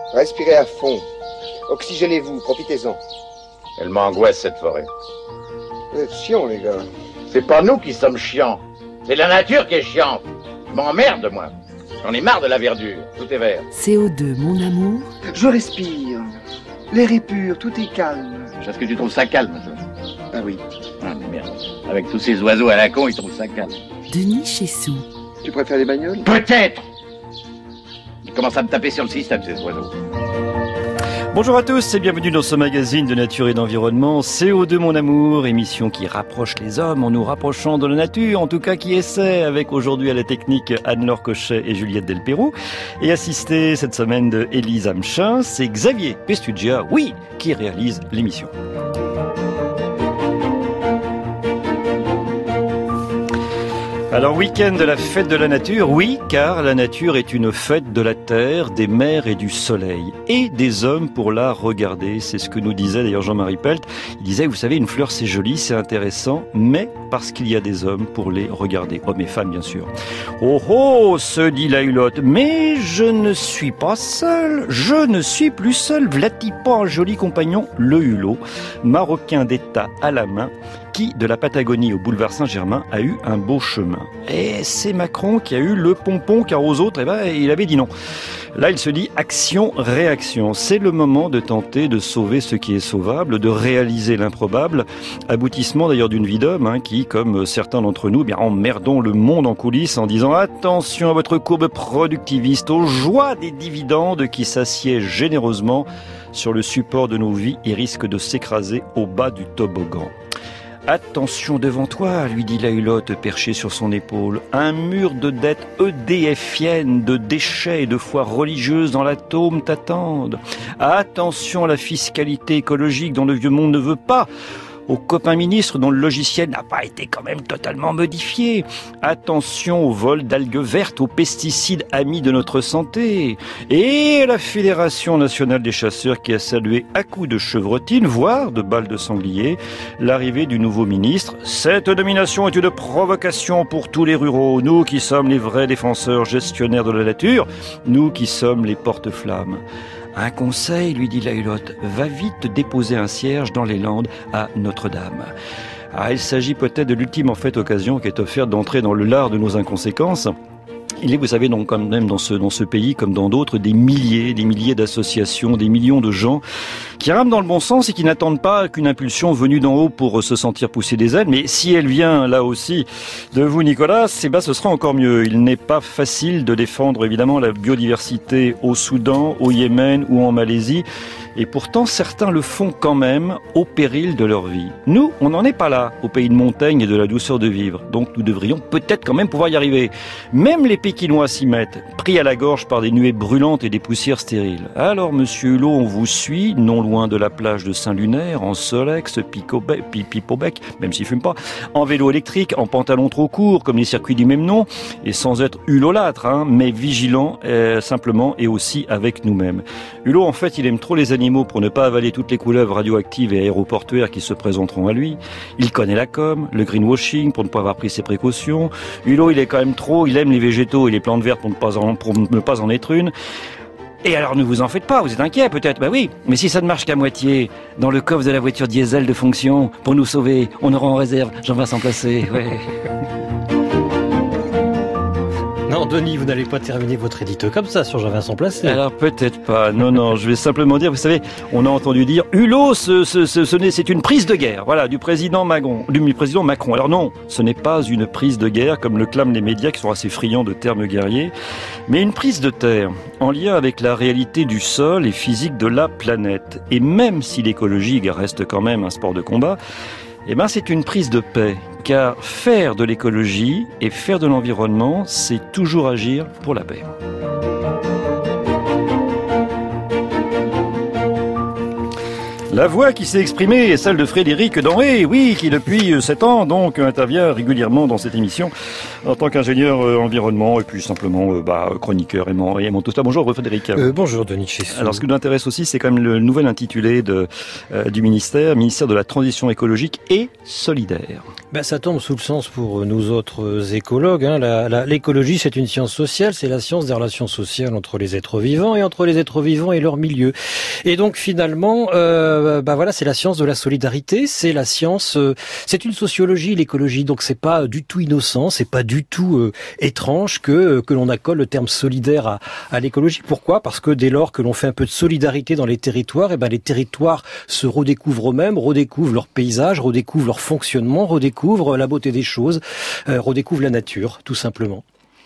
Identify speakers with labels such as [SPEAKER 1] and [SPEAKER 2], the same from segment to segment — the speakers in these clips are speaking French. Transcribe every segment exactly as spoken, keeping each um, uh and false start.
[SPEAKER 1] Respirez à fond. Oxygénez-vous, profitez-en.
[SPEAKER 2] Elle m'angoisse, cette forêt.
[SPEAKER 1] Vous êtes chiants, les gars.
[SPEAKER 2] C'est pas nous qui sommes chiants. C'est la nature qui est chiante. Je m'emmerde, moi. J'en ai marre de la verdure. Tout est vert.
[SPEAKER 3] C O deux, mon amour.
[SPEAKER 4] Je respire. L'air est pur, tout est calme.
[SPEAKER 2] Est-ce que tu trouves ça calme, toi?
[SPEAKER 4] Ah oui.
[SPEAKER 2] Ah, mais merde. Avec tous ces oiseaux à la con, ils trouvent ça calme.
[SPEAKER 3] Denis Chessou.
[SPEAKER 4] Tu préfères les bagnoles?
[SPEAKER 2] Peut-être. Ils commencent à me taper sur le système, ces oiseaux.
[SPEAKER 5] Bonjour à tous et bienvenue dans ce magazine de nature et d'environnement, C O deux mon amour, émission qui rapproche les hommes en nous rapprochant de la nature, en tout cas qui essaie avec aujourd'hui à la technique Anne-Laure Cochet et Juliette Delpérou, et assisté cette semaine de Élise Amchin, c'est Xavier Pestugia, oui, qui réalise l'émission. Alors, week-end de la fête de la nature, oui, car la nature est une fête de la terre, des mers et du soleil, et des hommes pour la regarder. C'est ce que nous disait d'ailleurs Jean-Marie Pelt. Il disait, vous savez, une fleur c'est joli, c'est intéressant, mais parce qu'il y a des hommes pour les regarder. Hommes et femmes, bien sûr. Oh oh, se dit la hulotte, mais je ne suis pas seul, je ne suis plus seul. V'là-t-il pas un joli compagnon, le hulot, marocain d'État à la main, qui, de la Patagonie au boulevard Saint-Germain, a eu un beau chemin. Et c'est Macron qui a eu le pompon, car aux autres, eh ben, il avait dit non. Là, il se dit action-réaction. C'est le moment de tenter de sauver ce qui est sauvable, de réaliser l'improbable. Aboutissement d'ailleurs d'une vie d'homme, hein, qui, comme certains d'entre nous, eh bien, emmerdons le monde en coulisses en disant attention à votre courbe productiviste, aux joies des dividendes qui s'assiègent généreusement sur le support de nos vies et risquent de s'écraser au bas du toboggan. Attention devant toi, lui dit la hulotte perchée sur son épaule. Un mur de dettes EDFiennes, de déchets et de foi religieuse dans l'atome t'attendent. Attention à la fiscalité écologique dont le vieux monde ne veut pas. Aux copains ministres dont le logiciel n'a pas été quand même totalement modifié. Attention au vol d'algues vertes, aux pesticides amis de notre santé. Et la Fédération nationale des chasseurs qui a salué à coups de chevrotine, voire de balles de sanglier, l'arrivée du nouveau ministre. Cette domination est une provocation pour tous les ruraux, nous qui sommes les vrais défenseurs gestionnaires de la nature, nous qui sommes les porte-flammes. Un conseil, lui dit la hulotte, va vite déposer un cierge dans les Landes à Notre-Dame. Ah, il s'agit peut-être de l'ultime en fait occasion qui est offerte d'entrer dans le lard de nos inconséquences. Il est, vous savez, donc, quand même dans ce, dans ce pays, comme dans d'autres, des milliers, des milliers d'associations, des millions de gens qui rament dans le bon sens et qui n'attendent pas qu'une impulsion venue d'en haut pour se sentir pousser des ailes. Mais si elle vient, là aussi, de vous, Nicolas, eh ben, ce sera encore mieux. Il n'est pas facile de défendre, évidemment, la biodiversité au Soudan, au Yémen ou en Malaisie. Et pourtant, certains le font quand même au péril de leur vie. Nous, on n'en est pas là, au pays de montagne et de la douceur de vivre. Donc nous devrions peut-être quand même pouvoir y arriver. Même les Pékinois s'y mettent, pris à la gorge par des nuées brûlantes et des poussières stériles. Alors, monsieur Hulot, on vous suit, non loin de la plage de Saint-Lunaire, en Solex, Pipobec, même s'il fume pas, en vélo électrique, en pantalon trop court, comme les circuits du même nom, et sans être hulolâtre, hein, mais vigilant, euh, simplement, et aussi avec nous-mêmes. Hulot, en fait, il aime trop les animaux pour ne pas avaler toutes les couleuvres radioactives et aéroportuaires qui se présenteront à lui. Il connaît la com, le greenwashing pour ne pas avoir pris ses précautions. Hulot, il est quand même trop, il aime les végétaux et les plantes vertes pour ne pas en, pour ne pas en être une. Et alors ne vous en faites pas, vous êtes inquiet peut-être, bah oui, mais si ça ne marche qu'à moitié, dans le coffre de la voiture diesel de fonction, pour nous sauver, on aura en réserve Jean-Vincent Placé, ouais.
[SPEAKER 6] Non, Denis, vous n'allez pas terminer votre édito comme ça sur Jean-Vincent Placé.
[SPEAKER 5] Alors peut-être pas. Non, non, je vais simplement dire, vous savez, on a entendu dire Hulot, ce, ce, ce, ce n'est, c'est une prise de guerre, voilà, du président Macron, du président Macron. Alors non, ce n'est pas une prise de guerre comme le clament les médias qui sont assez friands de termes guerriers, mais une prise de terre en lien avec la réalité du sol et physique de la planète. Et même si l'écologie reste quand même un sport de combat, eh ben c'est une prise de paix. Car faire de l'écologie et faire de l'environnement, c'est toujours agir pour la paix. La voix qui s'est exprimée est celle de Frédéric Denré, oui, qui depuis sept ans donc intervient régulièrement dans cette émission en tant qu'ingénieur euh, environnement et puis simplement euh, bah, chroniqueur et mon, et mon tout ça. Bonjour Frédéric.
[SPEAKER 6] Euh, bonjour Denis Chessou.
[SPEAKER 5] Alors ce qui nous intéresse aussi, c'est quand même le nouvel intitulé de, euh, du ministère, ministère de la transition écologique et solidaire.
[SPEAKER 6] Ben, ça tombe sous le sens pour nous autres écologues. Hein. La, la, l'écologie, c'est une science sociale, c'est la science des relations sociales entre les êtres vivants et entre les êtres vivants et leur milieu. Et donc finalement, euh, ben voilà, c'est la science de la solidarité, c'est la science, euh, c'est une sociologie l'écologie. Donc c'est pas du tout innocent, c'est pas du tout euh, étrange que que l'on accole le terme solidaire à, à l'écologie. Pourquoi ? Parce que dès lors que l'on fait un peu de solidarité dans les territoires, et ben les territoires se redécouvrent eux-mêmes, redécouvrent leur paysage, redécouvrent leur fonctionnement, redécouvrent la beauté des choses, euh, redécouvre la nature, tout simplement.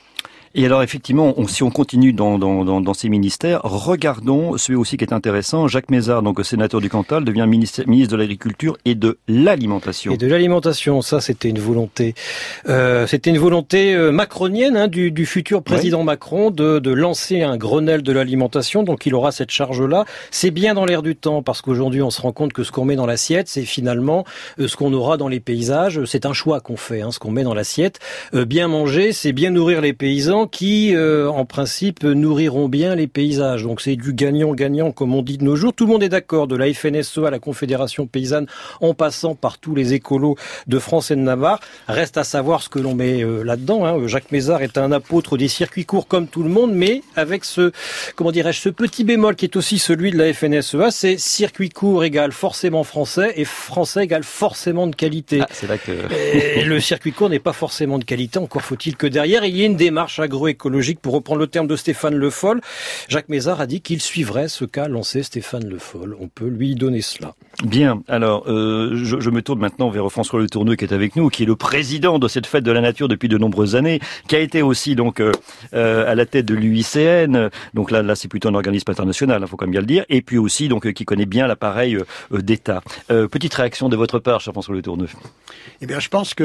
[SPEAKER 5] Et alors effectivement, on, si on continue dans, dans, dans, dans ces ministères, regardons celui aussi qui est intéressant. Jacques Mézard, donc sénateur du Cantal, devient ministre, ministre de l'Agriculture et de l'Alimentation.
[SPEAKER 6] Et de l'alimentation, ça c'était une volonté, euh, c'était une volonté euh, macronienne hein, du, du futur président oui. Macron de, de lancer un Grenelle de l'alimentation. Donc il aura cette charge-là. C'est bien dans l'air du temps parce qu'aujourd'hui on se rend compte que ce qu'on met dans l'assiette, c'est finalement euh, ce qu'on aura dans les paysages. C'est un choix qu'on fait, hein, ce qu'on met dans l'assiette. Euh, bien manger, c'est bien nourrir les paysans qui, euh, en principe, nourriront bien les paysages. Donc c'est du gagnant-gagnant, comme on dit de nos jours. Tout le monde est d'accord, de la F N S E à la Confédération Paysanne, en passant par tous les écolos de France et de Navarre. Reste à savoir ce que l'on met euh, là-dedans. Hein. Jacques Mézard est un apôtre des circuits courts comme tout le monde, mais avec ce, comment dirais-je, ce petit bémol qui est aussi celui de la F N S E A, c'est circuit court égale forcément français et français égale forcément de qualité.
[SPEAKER 5] Ah, c'est là que...
[SPEAKER 6] et le circuit court n'est pas forcément de qualité, encore faut-il que derrière, il y ait une démarche agroécologique, pour reprendre le terme de Stéphane Le Foll. Jacques Mézard a dit qu'il suivrait ce qu'a lancé Stéphane Le Foll. On peut lui donner cela.
[SPEAKER 5] Bien, alors euh, je, je me tourne maintenant vers François Le Tourneux qui est avec nous, qui est le président de cette fête de la nature depuis de nombreuses années, qui a été aussi donc euh, euh, à la tête de l'U I C N, donc là, là c'est plutôt un organisme international, il hein, faut quand même bien le dire, et puis aussi donc euh, qui connaît bien l'appareil euh, d'État. Euh, petite réaction de votre part, cher François Le Tourneux.
[SPEAKER 7] Eh bien, je pense que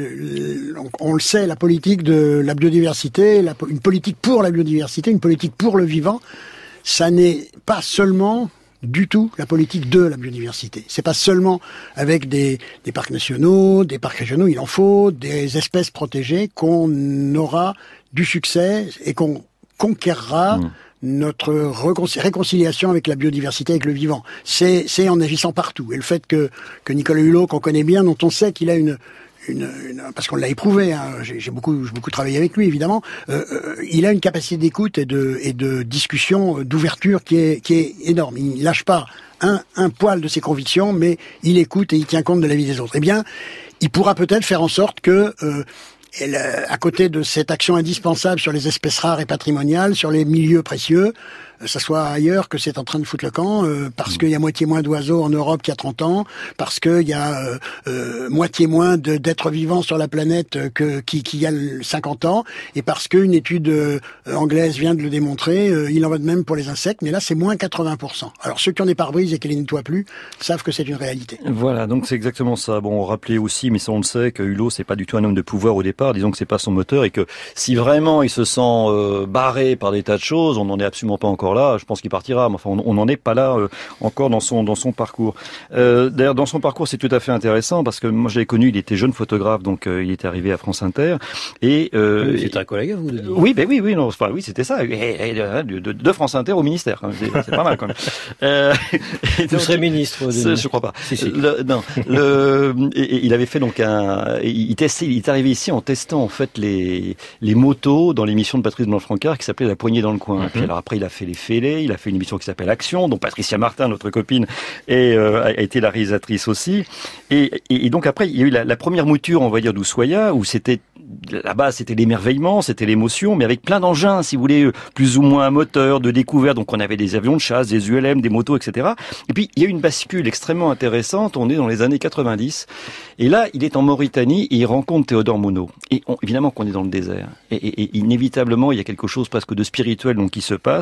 [SPEAKER 7] euh, on, on le sait, la politique de la biodiversité, la, une politique pour la biodiversité, une politique pour le vivant, ça n'est pas seulement du tout la politique de la biodiversité. C'est pas seulement avec des, des parcs nationaux, des parcs régionaux, il en faut, des espèces protégées qu'on aura du succès et qu'on conquérera mmh. notre réconcil- réconciliation avec la biodiversité, avec le vivant. C'est, c'est en agissant partout. Et le fait que, que Nicolas Hulot, qu'on connaît bien, dont on sait qu'il a une Une, une, parce qu'on l'a éprouvé, hein, j'ai, j'ai beaucoup, j'ai beaucoup travaillé avec lui évidemment. Euh, euh, il a une capacité d'écoute et de, et de discussion, d'ouverture qui est, qui est énorme. Il lâche pas un, un poil de ses convictions, mais il écoute et il tient compte de la vie des autres. Eh bien, il pourra peut-être faire en sorte que, euh, elle, à côté de cette action indispensable sur les espèces rares et patrimoniales, sur les milieux précieux, ça soit ailleurs que c'est en train de foutre le camp, euh, parce qu'il y a moitié moins d'oiseaux en Europe qu'il y a trente ans, parce qu'il y a euh, euh, moitié moins de, d'êtres vivants sur la planète que qu'il qui y a cinquante ans, et parce qu'une étude euh, anglaise vient de le démontrer, euh, il en va de même pour les insectes, mais là c'est moins quatre-vingts pour cent. Alors ceux qui ont des pare-brises et qui les nettoient plus savent que c'est une réalité.
[SPEAKER 5] Voilà, donc c'est exactement ça. Bon, on rappelait aussi, mais ça on le sait, que Hulot c'est pas du tout un homme de pouvoir au départ, disons que c'est pas son moteur, et que si vraiment il se sent euh, barré par des tas de choses, on n'en est absolument pas encore là, je pense qu'il partira, mais enfin on n'en est pas là euh, encore dans son dans son parcours. Euh, d'ailleurs dans son parcours c'est tout à fait intéressant parce que moi je l'ai connu, il était jeune photographe, donc euh, il était arrivé à France Inter et euh,
[SPEAKER 6] oui, c'était un collègue à vous. Denis.
[SPEAKER 5] Oui, ben oui, oui, non, enfin, oui, c'était ça, et, et, de, de, de France Inter au ministère, c'est, c'est pas mal quand même. Euh,
[SPEAKER 6] vous donc, serez ministre. Denis.
[SPEAKER 5] Je crois pas.
[SPEAKER 6] Si, si.
[SPEAKER 5] Le, non, le, et, et, il avait fait donc un, il testait, il est arrivé ici en testant en fait les les motos dans l'émission de Patrice Blanc-Francard qui s'appelait La Poignée dans le coin. Mm-hmm. Puis alors après il a fait les fêlés. Il a fait une émission qui s'appelle Action, dont Patricia Martin, notre copine, est, euh, a été la réalisatrice aussi. Et, et, et donc après, il y a eu la, la première mouture, on va dire, d'Ushuaïa, où c'était là-bas, c'était l'émerveillement, c'était l'émotion, mais avec plein d'engins, si vous voulez, plus ou moins moteurs, de découverte. Donc on avait des avions de chasse, des U L M, des motos, et cetera. Et puis il y a eu une bascule extrêmement intéressante. On est dans les années quatre-vingt-dix. Et là, il est en Mauritanie et il rencontre Théodore Monod. Et on, évidemment qu'on est dans le désert. Et, et, et inévitablement, il y a quelque chose presque de spirituel donc qui se passe. Il y a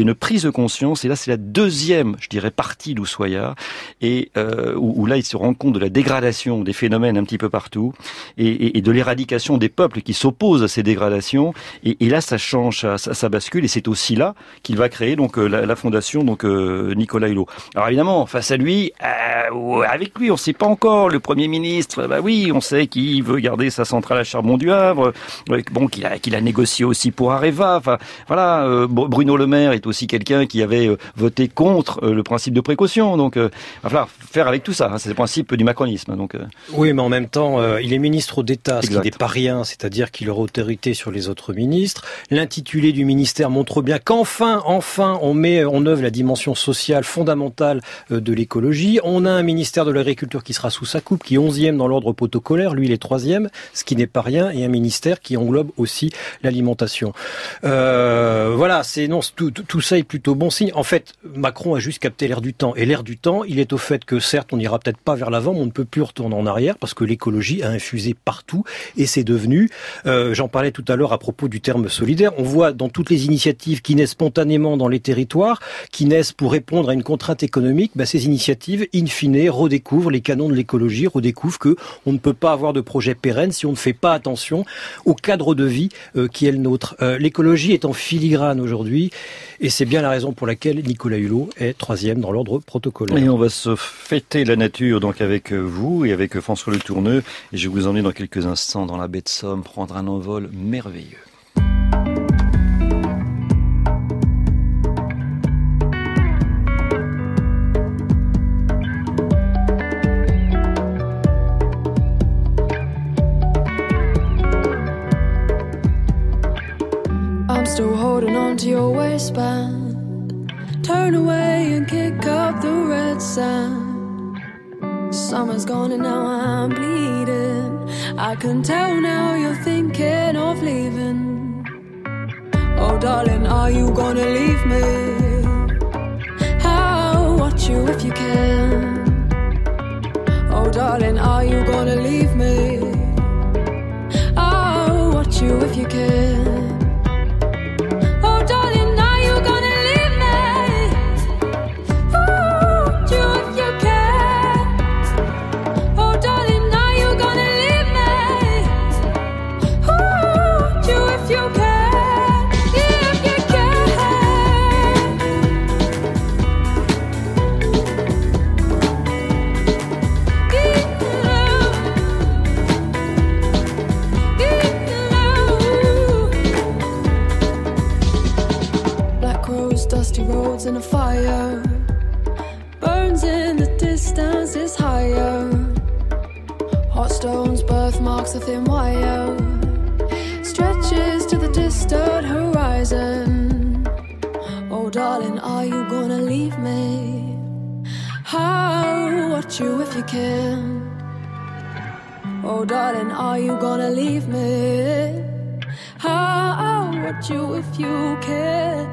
[SPEAKER 5] y a une prise de conscience, et là c'est la deuxième, je dirais, partie d'Ushuaïa, et euh, où, où là il se rend compte de la dégradation des phénomènes un petit peu partout, et, et, et de l'éradication des peuples qui s'opposent à ces dégradations, et, et là ça change, ça, ça, ça bascule, et c'est aussi là qu'il va créer donc euh, la, la fondation donc euh, Nicolas Hulot. Alors évidemment, face à lui, euh, avec lui, on ne sait pas encore, le Premier ministre, bah oui, on sait qu'il veut garder sa centrale à charbon du Havre, euh, bon, qu'il a, qu'il a négocié aussi pour Areva, enfin voilà, euh, Bruno Le Maire est aussi quelqu'un qui avait euh, voté contre euh, le principe de précaution, donc euh, il va falloir faire avec tout ça, hein, c'est le principe du macronisme. Donc, euh...
[SPEAKER 6] Oui, mais en même temps, euh, il est ministre d'État, ce exact. Qui n'est pas rien, c'est-à-dire qu'il aura autorité sur les autres ministres. L'intitulé du ministère montre bien qu'enfin, enfin, on met en œuvre la dimension sociale fondamentale euh, de l'écologie. On a un ministère de l'Agriculture qui sera sous sa coupe, qui est onzième dans l'ordre protocolaire, lui il est troisième, ce qui n'est pas rien, et un ministère qui englobe aussi l'alimentation. Euh, voilà, c'est non, tout, tout, tout ça est plutôt bon signe. En fait, Macron a juste capté l'air du temps, et l'air du temps, il est au fait que certes, on n'ira peut-être pas vers l'avant, mais on ne peut plus retourner en arrière parce que l'écologie a infusé partout, et c'est devenu, euh, j'en parlais tout à l'heure à propos du terme solidaire, on voit dans toutes les initiatives qui naissent spontanément dans les territoires, qui naissent pour répondre à une contrainte économique, bah, ces initiatives, in fine, redécouvrent les canons de l'écologie, redécouvrent que on ne peut pas avoir de projet pérenne si on ne fait pas attention au cadre de vie euh, qui est le nôtre. Euh, l'écologie est en filigrane aujourd'hui, et c'est bien la raison pour laquelle Nicolas Hulot est troisième dans l'ordre protocolaire.
[SPEAKER 5] Et on va se fêter la nature donc avec vous et avec François Le Tourneux, et je vais vous emmener dans quelques instants dans la baie de Somme, prendre un envol merveilleux.
[SPEAKER 8] I'm still holding on to your waistband. Turn away and kick up the red sand. Summer's gone and now I'm bleeding. I can tell now you're thinking of leaving. Oh darling, are you gonna leave me? I'll watch you if you can. Oh darling, are you gonna leave me? I'll watch you if you can. Roads in a fire, burns in the distance is higher. Hot stones, birthmarks, a thin wire stretches to the distant horizon. Oh darling, are you gonna leave me? I'll watch you if you can. Oh darling, are you gonna leave me? I'll watch you if you can.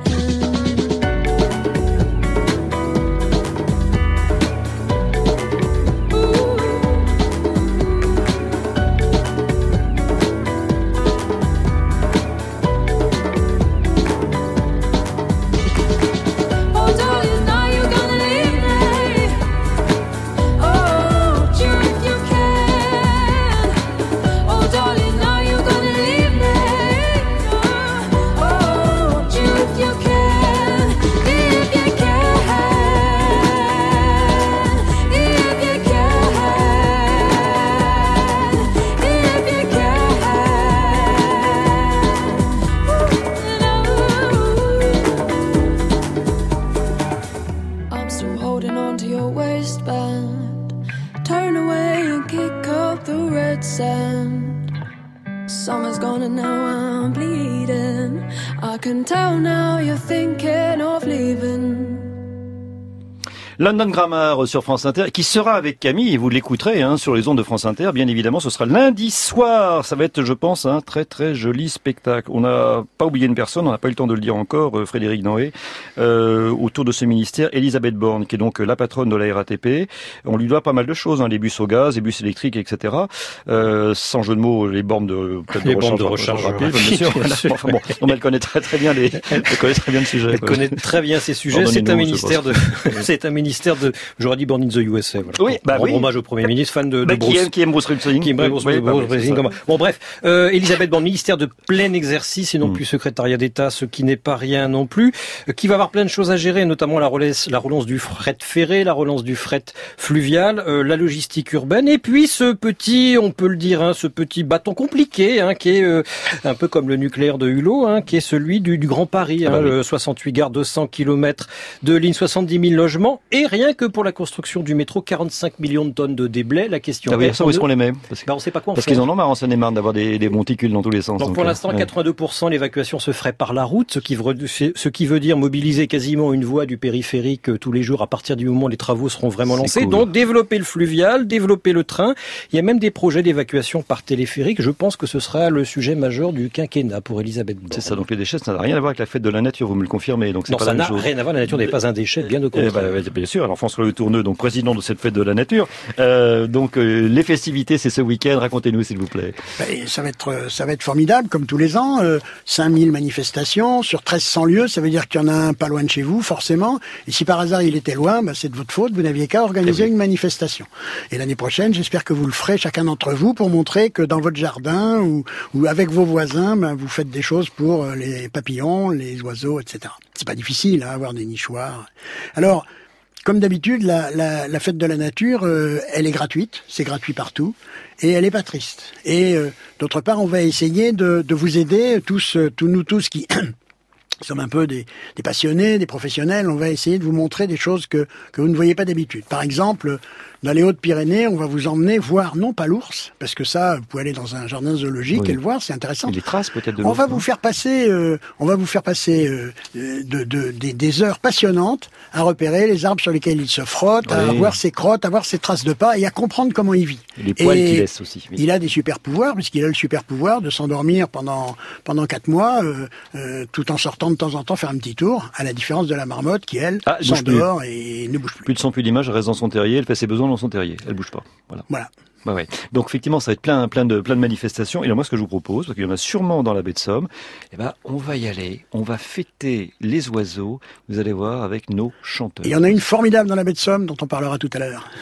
[SPEAKER 5] London Grammar sur France Inter, qui sera avec Camille, et vous l'écouterez hein, sur les ondes de France Inter, bien évidemment, ce sera lundi soir. Ça va être, je pense, un très très joli spectacle. On n'a pas oublié une personne, on n'a pas eu le temps de le dire encore, euh, Frédéric Noé, euh, autour de ce ministère, Elisabeth Borne, qui est donc la patronne de la R A T P. On lui doit pas mal de choses, hein, les bus au gaz, les bus électriques, et cetera. Euh, sans jeu de mots, les bornes de, peut-être
[SPEAKER 6] les
[SPEAKER 5] de
[SPEAKER 6] bornes
[SPEAKER 5] recharge,
[SPEAKER 6] de recharge
[SPEAKER 5] rapide, bien sûr. Bien sûr. Enfin, bon, non, mais elle connaît très très bien les, elle connaît très bien le sujet.
[SPEAKER 6] Elle
[SPEAKER 5] quoi.
[SPEAKER 6] connaît très bien ces sujets. C'est un ministère de, c'est un ministère de, j'aurais dit Born in the U S A. Voilà.
[SPEAKER 5] Oui, bah
[SPEAKER 6] bon,
[SPEAKER 5] oui.
[SPEAKER 6] Hommage au Premier ministre, fan de, de
[SPEAKER 5] bah,
[SPEAKER 6] Bruce.
[SPEAKER 5] Qui aime, qui aime Bruce Springsteen.
[SPEAKER 6] Qui aime Bruce
[SPEAKER 5] oui,
[SPEAKER 6] Springsteen.
[SPEAKER 5] Oui, bah, oui,
[SPEAKER 6] bon, bref. Euh, Elisabeth Borne, ministère de plein exercice et non
[SPEAKER 5] mm.
[SPEAKER 6] plus secrétariat d'État, ce qui n'est pas rien non plus, euh, qui va avoir plein de choses à gérer, notamment la relance, la relance du fret ferré, la relance du fret fluvial, euh, la logistique urbaine, et puis ce petit, on peut le dire, hein, ce petit bâton compliqué, hein, qui est euh, un peu comme le nucléaire de Hulot, hein, qui est celui du, du Grand Paris, hein, ah bah oui. soixante-huit gares, deux cents kilomètres de ligne, soixante-dix mille logements, et rien que pour la construction du métro, quarante-cinq millions de tonnes de déblais. La question
[SPEAKER 5] ah oui,
[SPEAKER 6] est,
[SPEAKER 5] ça, où est-ce qu'on les met parce,
[SPEAKER 6] bah, on sait pas quoi en
[SPEAKER 5] parce
[SPEAKER 6] faire.
[SPEAKER 5] qu'ils en ont marre en Seine-et-Marne d'avoir des, des monticules dans tous les sens.
[SPEAKER 6] Donc, donc pour l'instant, ouais. quatre-vingt-deux pour cent l'évacuation se ferait par la route, ce qui, veut, ce qui veut dire mobiliser quasiment une voie du périphérique tous les jours à partir du moment où les travaux seront vraiment lancés. Cool. Donc développer le fluvial, développer le train. Il y a même des projets d'évacuation par téléphérique. Je pense que ce sera le sujet majeur du quinquennat pour Elisabeth Borne.
[SPEAKER 5] C'est ça, donc les déchets, ça n'a rien à voir avec la fête de la nature, vous me le confirmez. Donc c'est
[SPEAKER 6] non,
[SPEAKER 5] pas
[SPEAKER 6] ça
[SPEAKER 5] la
[SPEAKER 6] n'a
[SPEAKER 5] même chose.
[SPEAKER 6] rien à voir, la nature n'est pas un déchet, bien au contraire.
[SPEAKER 5] Eh ben, bien sûr, alors François Le Tourneux, donc président de cette fête de la nature. Euh, donc euh, les festivités, c'est ce week-end, racontez-nous s'il vous plaît.
[SPEAKER 7] Ben, ça va être ça va être formidable, comme tous les ans. Euh, cinq mille manifestations sur treize cents lieux, ça veut dire qu'il y en a un pas loin de chez vous, forcément. Et si par hasard il était loin, ben, c'est de votre faute, vous n'aviez qu'à organiser une manifestation. Et l'année prochaine, j'espère que vous le ferez chacun d'entre vous pour montrer que dans votre jardin ou, ou avec vos voisins, ben, vous faites des choses pour les papillons, les oiseaux, et cetera. C'est pas difficile, hein, avoir des nichoirs. Alors, comme d'habitude, la, la, la fête de la nature, euh, elle est gratuite, c'est gratuit partout, et elle est pas triste. Et euh, d'autre part, on va essayer de, de vous aider, tous, tous nous tous qui sommes un peu des, des passionnés, des professionnels, on va essayer de vous montrer des choses que, que vous ne voyez pas d'habitude. Par exemple, dans les Hautes-Pyrénées, on va vous emmener voir, non pas l'ours, parce que ça, vous pouvez aller dans un jardin zoologique oui. et le voir, c'est intéressant.
[SPEAKER 5] Et les traces peut-être de
[SPEAKER 7] l'ours. On va
[SPEAKER 5] non
[SPEAKER 7] vous faire passer, euh, on va vous faire passer euh, de, de, des, des heures passionnantes à repérer les arbres sur lesquels il se frotte, oui. à voir ses crottes, à voir ses traces de pas et à comprendre comment il vit.
[SPEAKER 5] Et les poils qu'il laisse aussi. Oui.
[SPEAKER 7] Il a des super pouvoirs, puisqu'il a le super pouvoir de s'endormir pendant pendant quatre mois, euh, euh, tout en sortant de temps en temps faire un petit tour, à la différence de la marmotte qui elle ah, s'endort et ne bouge plus.
[SPEAKER 5] Plus de son, plus d'image, elle reste dans son terrier, elle fait ses besoins dans son terrier, elle bouge pas. Voilà.
[SPEAKER 7] Voilà.
[SPEAKER 5] Bah ouais. Donc effectivement, ça va être plein, plein de, plein de manifestations. Et là, moi, ce que je vous propose, parce qu'il y en a sûrement dans la baie de Somme, eh ben, on va y aller. On va fêter les oiseaux. Vous allez voir avec nos chanteurs.
[SPEAKER 7] Il y en a une formidable dans la baie de Somme dont on parlera tout à l'heure.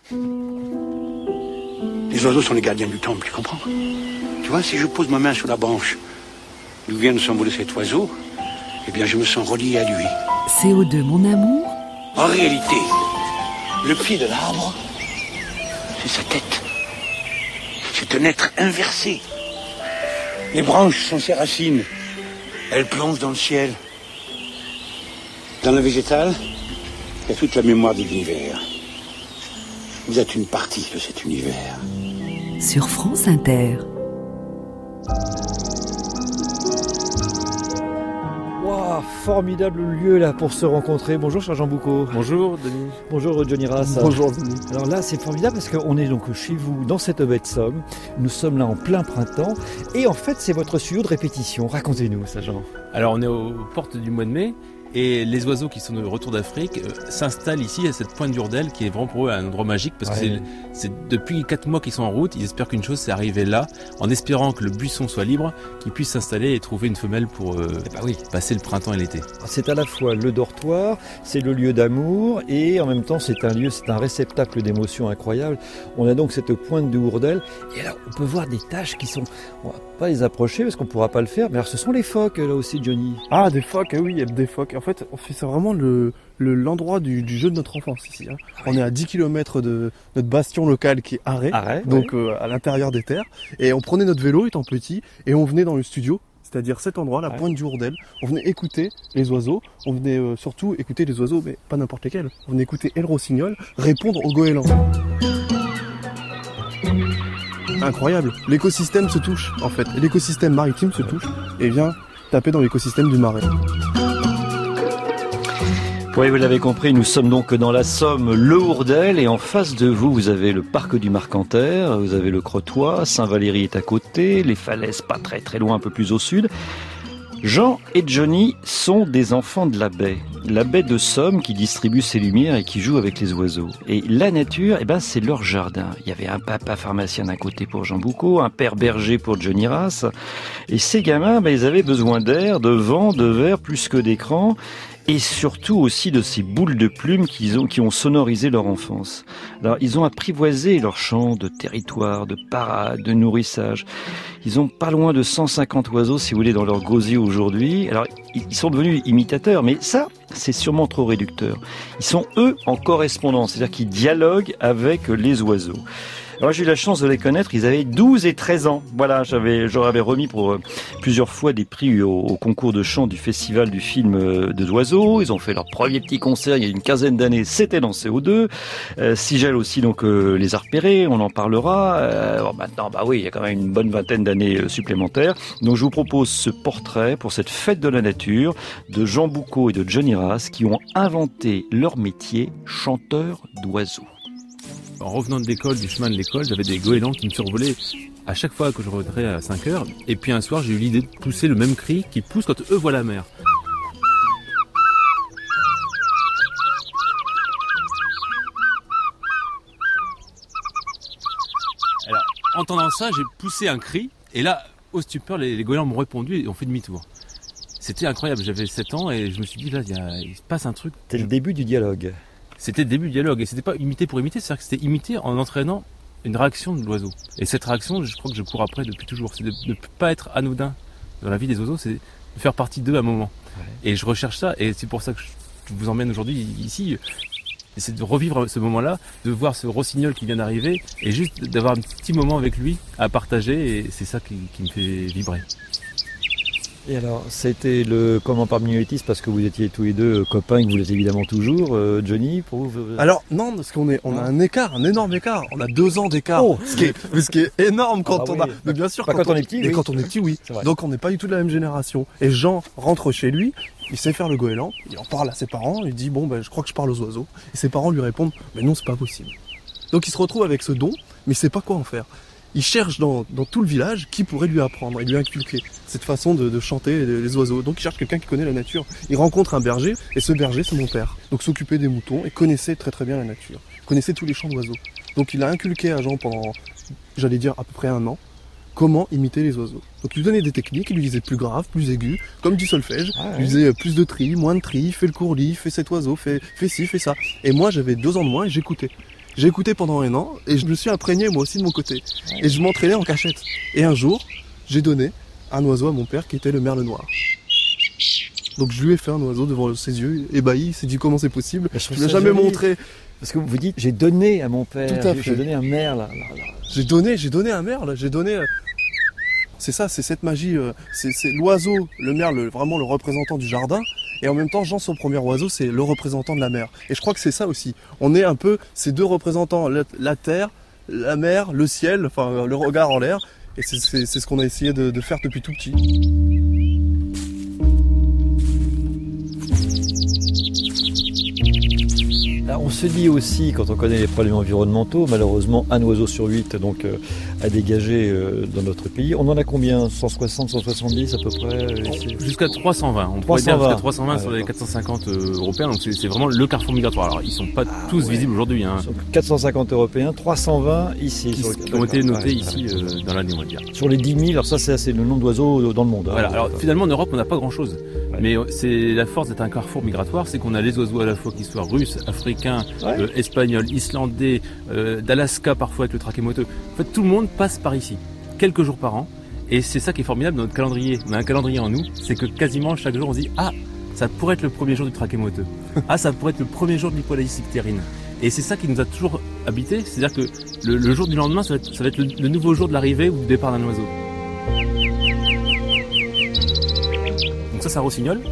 [SPEAKER 9] Les oiseaux sont les gardiens du temple, tu comprends? Tu vois, si je pose ma main sur la branche d'où vient de s'envoler cet oiseau, eh bien, je me sens relié à lui.
[SPEAKER 3] C O deux, mon amour.
[SPEAKER 9] En réalité, le pied de l'arbre, c'est sa tête. C'est un être inversé. Les branches sont ses racines. Elles plongent dans le ciel. Dans le végétal, il y a toute la mémoire de l'univers. Vous êtes une partie de cet univers.
[SPEAKER 3] Sur France Inter.
[SPEAKER 5] Wow, formidable lieu là pour se rencontrer. Bonjour cher Jean Boucaud.
[SPEAKER 10] Bonjour Denis.
[SPEAKER 5] Bonjour Johnny Rass.
[SPEAKER 10] Bonjour Denis.
[SPEAKER 5] Alors là c'est formidable parce qu'on est donc chez vous dans cette baie de Somme. Nous sommes là en plein printemps et en fait c'est votre studio de répétition. Racontez-nous ça Jean.
[SPEAKER 10] Alors on est aux portes du mois de mai. Et les oiseaux qui sont de retour d'Afrique euh, s'installent ici à cette pointe d'Urdel qui est vraiment pour eux un endroit magique parce ouais. que c'est, c'est depuis quatre mois qu'ils sont en route, ils espèrent qu'une chose c'est arriver là, en espérant que le buisson soit libre, qu'ils puissent s'installer et trouver une femelle pour euh, bah oui. passer le printemps et l'été.
[SPEAKER 5] C'est à la fois le dortoir, c'est le lieu d'amour et en même temps c'est un lieu, c'est un réceptacle d'émotions incroyables. On a donc cette pointe de Hourdel et alors on peut voir des taches qui sont, on va pas les approcher parce qu'on pourra pas le faire, mais alors ce sont les phoques là aussi Johnny.
[SPEAKER 11] Ah des phoques, oui il y a des phoques. En fait, on fait c'est vraiment le, le l'endroit du, du jeu de notre enfance ici. Hein. Oui. On est à dix kilomètres de notre bastion local qui est Arrêt, Arrêt donc oui. euh, à l'intérieur des terres. Et on prenait notre vélo étant petit et on venait dans le studio, c'est-à-dire cet endroit, la ouais. pointe du Hourdel. On venait écouter les oiseaux. On venait euh, surtout écouter les oiseaux, mais pas n'importe lesquels. On venait écouter El Rossignol répondre aux goélands. Incroyable. L'écosystème se touche en fait. L'écosystème maritime se touche et vient taper dans l'écosystème du marais.
[SPEAKER 5] Oui, vous l'avez compris, nous sommes donc dans la Somme, le Hourdel, et en face de vous, vous avez le parc du Marcanterre, vous avez le Crotoy, Saint-Valery est à côté, les falaises pas très très loin, un peu plus au sud. Jean et Johnny sont des enfants de la baie. La baie de Somme qui distribue ses lumières et qui joue avec les oiseaux. Et la nature, eh ben, c'est leur jardin. Il y avait un papa pharmacien d'un côté pour Jean Boucault, un père berger pour Johnny Rass. Et ces gamins, ben, ils avaient besoin d'air, de vent, de verre, plus que d'écran. Et surtout aussi de ces boules de plumes qu'ils ont, qui ont sonorisé leur enfance. Alors, ils ont apprivoisé leur champ de territoire, de parade, de nourrissage. Ils ont pas loin de cent cinquante oiseaux, si vous voulez, dans leur gosier aujourd'hui. Alors, ils sont devenus imitateurs, mais ça, c'est sûrement trop réducteur. Ils sont, eux, en correspondance, c'est-à-dire qu'ils dialoguent avec les oiseaux. Alors, j'ai eu la chance de les connaître, ils avaient douze et treize ans. Voilà, j'avais, je leur avais remis pour euh, plusieurs fois des prix au, au concours de chant du festival du film euh, des oiseaux. Ils ont fait leur premier petit concert il y a une quinzaine d'années, c'était dans C O deux. Euh, Sigel aussi, donc, euh, les a repérés, on en parlera. Euh, alors maintenant, bah oui, il y a quand même une bonne vingtaine d'années euh, supplémentaires. Donc, je vous propose ce portrait pour cette fête de la nature de Jean Boucault et de Johnny Rass qui ont inventé leur métier, chanteur d'oiseaux.
[SPEAKER 10] En revenant de l'école, du chemin de l'école, j'avais des goélands qui me survolaient à chaque fois que je rentrais à cinq heures. Et puis un soir, j'ai eu l'idée de pousser le même cri qu'ils poussent quand eux voient la mer. Alors, entendant ça, j'ai poussé un cri. Et là, au stupeur, les, les goélands m'ont répondu et ont fait demi-tour. C'était incroyable, j'avais sept ans et je me suis dit, là, il, y a, il se passe un truc.
[SPEAKER 5] C'était le début du dialogue.
[SPEAKER 10] C'était le début du dialogue et c'était pas imité pour imiter, c'est-à-dire que c'était imité en entraînant une réaction de l'oiseau. Et cette réaction, je crois que je cours après depuis toujours, c'est de ne pas être anodin dans la vie des oiseaux, c'est de faire partie d'eux à un moment. Ouais. Et je recherche ça et c'est pour ça que je vous emmène aujourd'hui ici. C'est de revivre ce moment-là, de voir ce rossignol qui vient d'arriver et juste d'avoir un petit moment avec lui à partager et c'est ça qui, qui me fait vibrer.
[SPEAKER 5] Et alors, c'était le comment par mimétisme parce que vous étiez tous les deux copains et que vous l'êtes évidemment toujours, euh, Johnny, pour vous.
[SPEAKER 11] Alors non, parce qu'on est, on a un écart, un énorme écart. On a deux ans d'écart, oh, ce qui est, ce qui est énorme quand ah bah on oui. a. Mais bien sûr,
[SPEAKER 5] quand, quand on, on est petit,
[SPEAKER 11] et
[SPEAKER 5] oui.
[SPEAKER 11] quand on est petit, oui. Donc on n'est pas du tout de la même génération. Et Jean rentre chez lui, il sait faire le goéland, il en parle à ses parents, il dit bon ben je crois que je parle aux oiseaux. Et ses parents lui répondent mais non c'est pas possible. Donc il se retrouve avec ce don, mais il sait pas quoi en faire. Il cherche dans, dans tout le village qui pourrait lui apprendre et lui inculquer cette façon de, de chanter les, les oiseaux. Donc il cherche quelqu'un qui connaît la nature. Il rencontre un berger et ce berger c'est mon père. Donc s'occupait des moutons et connaissait très très bien la nature. Il connaissait tous les chants d'oiseaux. Donc il a inculqué à Jean pendant, j'allais dire à peu près un an, comment imiter les oiseaux. Donc il lui donnait des techniques, il lui disait plus grave, plus aigu, comme du solfège. Ah ouais. Il lui disait plus de tri, moins de tri, fais le courlis, fais cet oiseau, fais, fais ci, fais ça. Et moi j'avais deux ans de moins et j'écoutais. J'ai écouté pendant un an et je me suis imprégné moi aussi de mon côté. Et je m'entraînais en cachette. Et un jour, j'ai donné un oiseau à mon père qui était le merle noir. Donc je lui ai fait un oiseau devant ses yeux, ébahi, il s'est dit comment c'est possible. Je ne l'ai jamais joli. montré.
[SPEAKER 5] Parce que vous dites, j'ai donné à mon père,
[SPEAKER 11] Tout à fait.
[SPEAKER 5] j'ai donné un merle. Là, là, là.
[SPEAKER 11] J'ai donné, j'ai donné un merle, j'ai donné... C'est ça, c'est cette magie, c'est, c'est l'oiseau, le merle, vraiment le représentant du jardin. Et en même temps, Jean, son premier oiseau, c'est le représentant de la mer. Et je crois que c'est ça aussi. On est un peu ces deux représentants, la, la terre, la mer, le ciel, enfin le regard en l'air. Et c'est, c'est, c'est ce qu'on a essayé de, de faire depuis tout petit.
[SPEAKER 5] Alors, on se dit aussi, quand on connaît les problèmes environnementaux, malheureusement, un oiseau sur huit donc, euh, à dégager euh, dans notre pays. On en a combien ? cent soixante, cent soixante-dix à peu près ici ?
[SPEAKER 10] Jusqu'à trois cent vingt. On pourrait dire jusqu'à trois cent vingt ah, sur les quatre cent cinquante euh, européens. Donc c'est, c'est vraiment le carrefour migratoire. Alors ils ne sont pas ah, tous ouais. visibles aujourd'hui. Hein.
[SPEAKER 5] quatre cent cinquante européens, trois cent vingt ici.
[SPEAKER 10] Qui,
[SPEAKER 5] sur le...
[SPEAKER 10] qui ont été notés ouais, ici euh, dans l'année, on va dire.
[SPEAKER 5] Sur les dix mille, alors ça c'est, c'est le nombre d'oiseaux dans le monde.
[SPEAKER 10] Voilà.
[SPEAKER 5] Hein,
[SPEAKER 10] alors finalement en Europe on n'a pas grand chose. Ouais. Mais c'est la force d'être un carrefour migratoire, c'est qu'on a les oiseaux à la fois qui soient russes, africains, ouais. euh, espagnols, islandais, euh, d'Alaska parfois avec le trachémoteux. En fait tout le monde passe par ici. Quelques jours par an, et c'est ça qui est formidable dans notre calendrier. On a un calendrier en nous, c'est que quasiment chaque jour on se dit ah, ça pourrait être le premier jour du trachémoteux, ah, ça pourrait être le premier jour de l'hypolaïs ictérine. Et c'est ça qui nous a toujours habité, c'est-à-dire que le, le jour du lendemain, ça va être, ça va être le, le nouveau jour de l'arrivée ou du départ d'un oiseau. Donc ça, c'est un rossignol.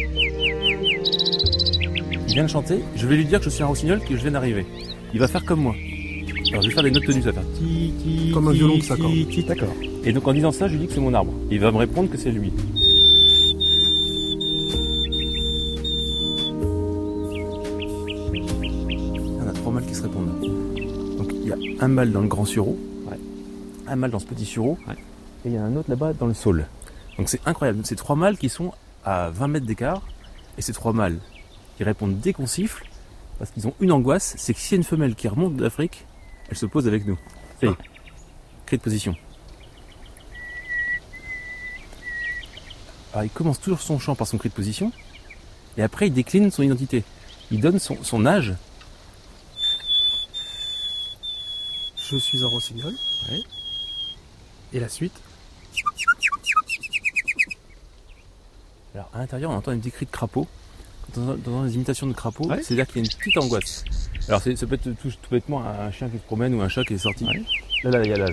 [SPEAKER 10] Il vient de chanter, je vais lui dire que je suis un rossignol, que je viens d'arriver. Il va faire comme moi. Alors je vais faire des notes tenues, ça va faire ti, ti,
[SPEAKER 11] comme un violon de s'accorde.
[SPEAKER 5] D'accord.
[SPEAKER 10] Et donc en disant ça, je lui dis que c'est mon arbre. Il va me répondre que c'est lui. qui se répondent. Donc il y a un mâle dans le grand sureau, ouais. un mâle dans ce petit sureau, ouais. et il y a un autre là-bas dans le saule. Donc c'est incroyable, c'est trois mâles qui sont à vingt mètres d'écart, et ces trois mâles qui répondent dès qu'on siffle, parce qu'ils ont une angoisse, c'est que s'il y a une femelle qui remonte de l'Afrique, elle se pose avec nous. Ça y est, cri de position. Alors il commence toujours son chant par son cri de position, et après il décline son identité. Il donne son, son âge.
[SPEAKER 11] Je suis un rossignol.
[SPEAKER 10] Ouais.
[SPEAKER 11] Et la suite.
[SPEAKER 10] Alors à l'intérieur on entend un petit cri de crapaud. Quand on entend des imitations de crapaud, ouais. c'est-à-dire qu'il y a une petite angoisse. Alors c'est, ça peut être tout, tout bêtement un chien qui se promène ou un chat qui est sorti. Ouais. Là, là, il y a l'âge.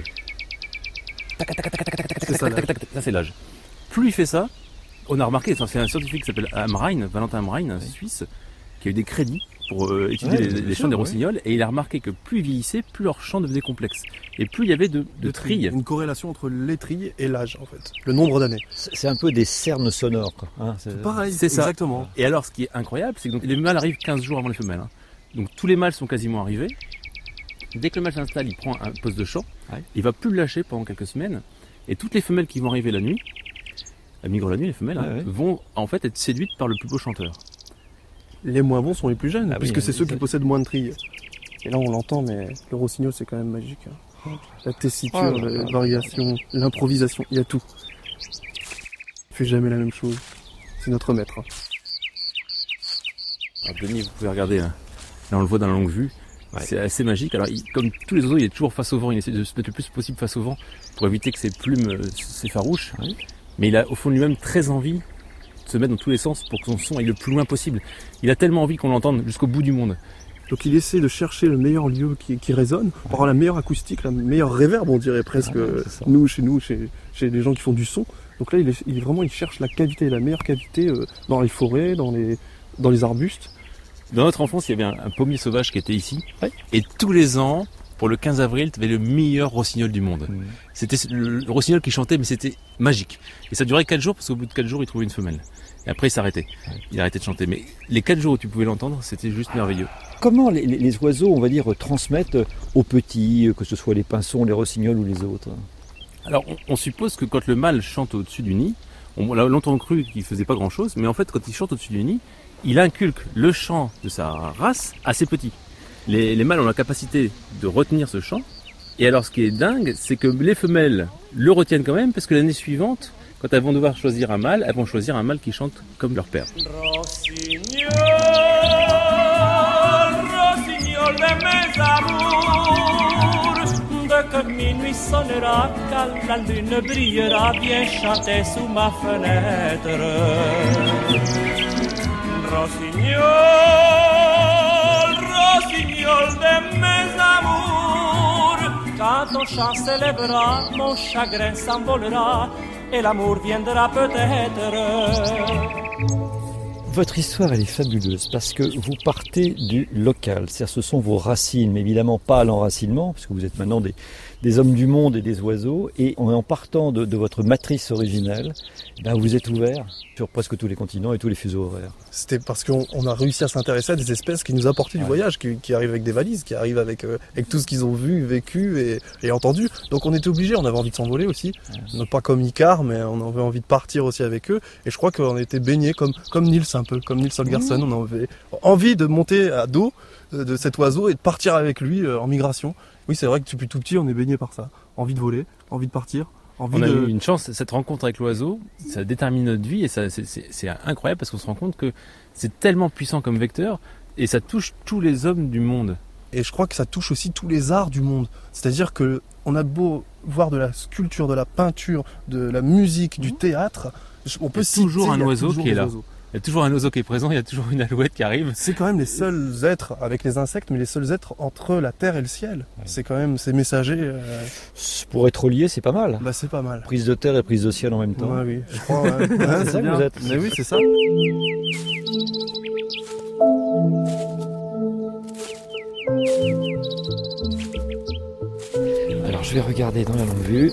[SPEAKER 10] Ça c'est l'âge. Plus il fait ça, on a remarqué, enfin, c'est un scientifique qui s'appelle Amrein, Valentin Amrein, un Suisse, qui a eu des crédits pour euh, étudier ouais, les, les chants sûr, des rossignols, ouais. et il a remarqué que plus ils vieillissaient, plus leur chant devenait complexe. Et plus il y avait de, de, de trilles.
[SPEAKER 11] Une corrélation entre les trilles et l'âge, en fait. Le nombre d'années.
[SPEAKER 5] C'est un peu des cernes sonores, quoi. Hein,
[SPEAKER 11] c'est... Pareil,
[SPEAKER 10] c'est ça.
[SPEAKER 11] Exactement.
[SPEAKER 10] Et alors, ce qui est incroyable, c'est que donc, les mâles arrivent quinze jours avant les femelles. Hein. Donc tous les mâles sont quasiment arrivés. Dès que le mâle s'installe, il prend un poste de chant. Ouais. Il va plus le lâcher pendant quelques semaines. Et toutes les femelles qui vont arriver la nuit, elles migrent la nuit, les femelles, ouais, hein, ouais. vont en fait être séduites par le plus beau chanteur.
[SPEAKER 11] Les moins bons sont les plus jeunes, ah puisque oui, c'est ceux qui
[SPEAKER 10] ça...
[SPEAKER 11] possèdent moins de trilles. Et là on l'entend, mais le rossignol c'est quand même magique. Hein. La tessiture, oh, la oh, variation, oh. l'improvisation, il y a tout. Il fait jamais la même chose. C'est notre maître. Hein.
[SPEAKER 10] Alors Denis, vous pouvez regarder, hein. Là on le voit dans la longue vue. Ouais. C'est assez magique. Alors, il, comme tous les oiseaux, il est toujours face au vent. Il essaie de se mettre le plus possible face au vent pour éviter que ses plumes euh, s'effarouchent. Oui. Mais il a, au fond de lui-même, très envie de se mettre dans tous les sens pour que son son aille le plus loin possible. Il a tellement envie qu'on l'entende jusqu'au bout du monde.
[SPEAKER 11] Donc, il essaie de chercher le meilleur lieu qui, qui résonne, pour avoir la meilleure acoustique, la meilleure réverb, on dirait presque, ouais, nous, chez nous, chez, chez les gens qui font du son. Donc là, il est, il est vraiment, il cherche la cavité, la meilleure cavité euh, dans les forêts, dans les, dans les arbustes.
[SPEAKER 10] Dans notre enfance, il y avait un, un pommier sauvage qui était ici. Ouais. Et tous les ans, pour le quinze avril, tu avais le meilleur rossignol du monde. Mmh. C'était le, le rossignol qui chantait, mais c'était magique. Et ça durait quatre jours, parce qu'au bout de quatre jours, il trouvait une femelle. Et après, il s'arrêtait. Ouais. Il arrêtait de chanter. Mais les quatre jours où tu pouvais l'entendre, c'était juste merveilleux.
[SPEAKER 5] Comment les, les, les oiseaux, on va dire, transmettent aux petits, que ce soit les pinsons, les rossignols ou les autres?
[SPEAKER 10] Alors, on, on suppose que quand le mâle chante au-dessus du nid, on a longtemps cru qu'il faisait pas grand-chose, mais en fait, quand il chante au-dessus du nid, il inculque le chant de sa race à ses petits. Les, les mâles ont la capacité de retenir ce chant. Et alors ce qui est dingue, c'est que les femelles le retiennent quand même, parce que l'année suivante, quand elles vont devoir choisir un mâle, elles vont choisir un mâle qui chante comme leur père. Rossignol, rossignol de mes amours, dès que minuit sonnera, quand la lune brillera, viens chanter sous ma fenêtre. Rossignol, rossignol de mes amours, quand ton chant s'élèvera, mon chagrin s'envolera et l'amour viendra peut-être. Votre histoire, elle est fabuleuse parce que vous partez du local, c'est-à-dire ce sont vos racines, mais évidemment pas à l'enracinement, parce que vous êtes maintenant des, des hommes du monde et des oiseaux, et en partant de, de votre matrice originelle, ben vous êtes ouvert sur presque tous les continents et tous les fuseaux horaires.
[SPEAKER 11] C'était parce qu'on on a réussi à s'intéresser à des espèces qui nous apportaient du ouais. voyage, qui, qui arrivent avec des valises, qui arrivent avec, euh, avec tout ce qu'ils ont vu, vécu et, et entendu. Donc on était obligés, on avait envie de s'envoler aussi, ouais. non pas comme Icare, mais on avait envie de partir aussi avec eux. Et je crois qu'on était baignés comme, comme Niels un peu, comme Niels Holgersson, mmh. on avait envie de monter à dos de cet oiseau et de partir avec lui en migration. Oui, c'est vrai que depuis tout petit, on est baigné par ça. Envie de voler, envie de partir. Envie
[SPEAKER 10] on a
[SPEAKER 11] de...
[SPEAKER 10] eu une chance, cette rencontre avec l'oiseau, ça détermine notre vie et ça, c'est, c'est, c'est incroyable parce qu'on se rend compte que c'est tellement puissant comme vecteur et ça touche tous les hommes du monde.
[SPEAKER 11] Et je crois que ça touche aussi tous les arts du monde. C'est-à-dire que on a beau voir de la sculpture, de la peinture, de la musique, du théâtre, on peut
[SPEAKER 10] citer, toujours un oiseau qui est là.
[SPEAKER 11] Oiseaux.
[SPEAKER 10] Il y a toujours un oiseau qui est présent, il y a toujours une alouette qui arrive.
[SPEAKER 11] C'est quand même les seuls êtres, avec les insectes, mais les seuls êtres entre la terre et le ciel. Ouais. C'est quand même ces messagers. Euh...
[SPEAKER 5] Pour être lié, c'est pas mal.
[SPEAKER 11] Bah c'est pas mal.
[SPEAKER 5] Prise de terre et prise de ciel en même temps.
[SPEAKER 11] Ouais, oui, je crois. Ouais. Ouais,
[SPEAKER 5] c'est, c'est ça bien. Que vous êtes.
[SPEAKER 11] Mais oui, c'est ça.
[SPEAKER 5] Alors je vais regarder dans la longue vue.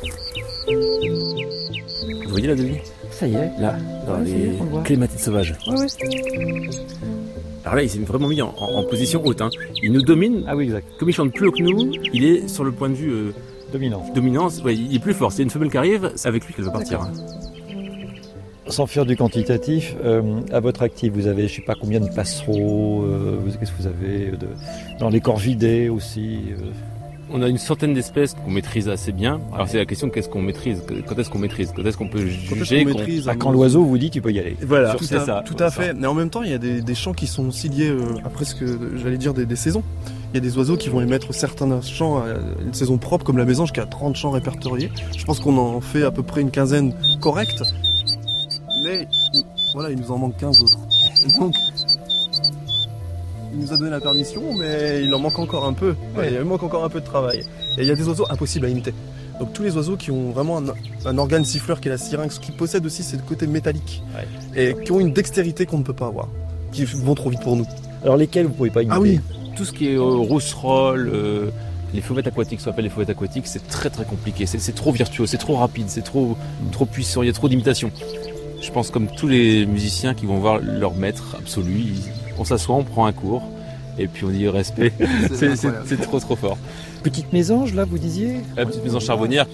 [SPEAKER 10] Vous voyez la Denis ?
[SPEAKER 5] Ça y est.
[SPEAKER 10] Là, dans ouais, les clématites sauvages.
[SPEAKER 5] Ouais, ouais.
[SPEAKER 10] Alors là, il s'est vraiment mis en, en, en position haute. Hein. Il nous domine.
[SPEAKER 5] Ah oui, exact.
[SPEAKER 10] Comme il chante plus haut que nous, il est sur le point de vue euh,
[SPEAKER 5] dominant.
[SPEAKER 10] Dominance. Ouais, il est plus fort. S'il y a une femelle qui arrive, c'est avec lui qu'elle va partir. Hein.
[SPEAKER 5] Sans faire du quantitatif, euh, à votre actif, vous avez, je sais pas combien de passereaux. Euh, qu'est-ce que vous avez de, dans les corvidés aussi. Euh.
[SPEAKER 10] On a une centaine d'espèces qu'on maîtrise assez bien. Alors c'est la question de qu'est-ce qu'on maîtrise, quand est-ce qu'on maîtrise, quand est-ce qu'on peut juger,
[SPEAKER 11] qu'on maîtrise,
[SPEAKER 5] qu'on... quand l'oiseau vous dit tu peux y aller.
[SPEAKER 11] Voilà,
[SPEAKER 5] Sur,
[SPEAKER 11] tout,
[SPEAKER 5] c'est
[SPEAKER 11] à,
[SPEAKER 5] ça,
[SPEAKER 11] tout
[SPEAKER 5] ouais,
[SPEAKER 11] à
[SPEAKER 5] ça.
[SPEAKER 11] fait. Mais en même temps, il y a des, des chants qui sont aussi liés euh, à presque, j'allais dire, des, des saisons. Il y a des oiseaux qui vont émettre certains chants à une saison propre, comme la mésange qui a trente chants répertoriés. Je pense qu'on en fait à peu près une quinzaine correcte. Mais voilà, il nous en manque quinze autres. Donc, il nous a donné la permission, mais il en manque encore un peu. Ouais. Il manque encore un peu de travail. Et il y a des oiseaux impossibles à imiter. Donc tous les oiseaux qui ont vraiment un, un organe siffleur qui est la syrinx, qui possèdent aussi ce côté métallique, ouais. Et qui ont une dextérité qu'on ne peut pas avoir, qui vont trop vite pour nous.
[SPEAKER 5] Alors lesquels vous ne pouvez pas imiter?
[SPEAKER 11] Ah oui.
[SPEAKER 10] Tout ce qui est euh, rousserolle, euh, les fauvettes aquatiques, ce qu'on appelle les fauvettes aquatiques, c'est très très compliqué. C'est, c'est trop virtuose, c'est trop rapide, c'est trop, trop puissant, il y a trop d'imitations. Je pense comme tous les musiciens qui vont voir leur maître absolu, ils, on s'assoit, on prend un cours, et puis on dit respect. c'est, c'est, c'est trop trop fort.
[SPEAKER 5] Petite mésange là, vous disiez?
[SPEAKER 10] La petite mésange charbonnière.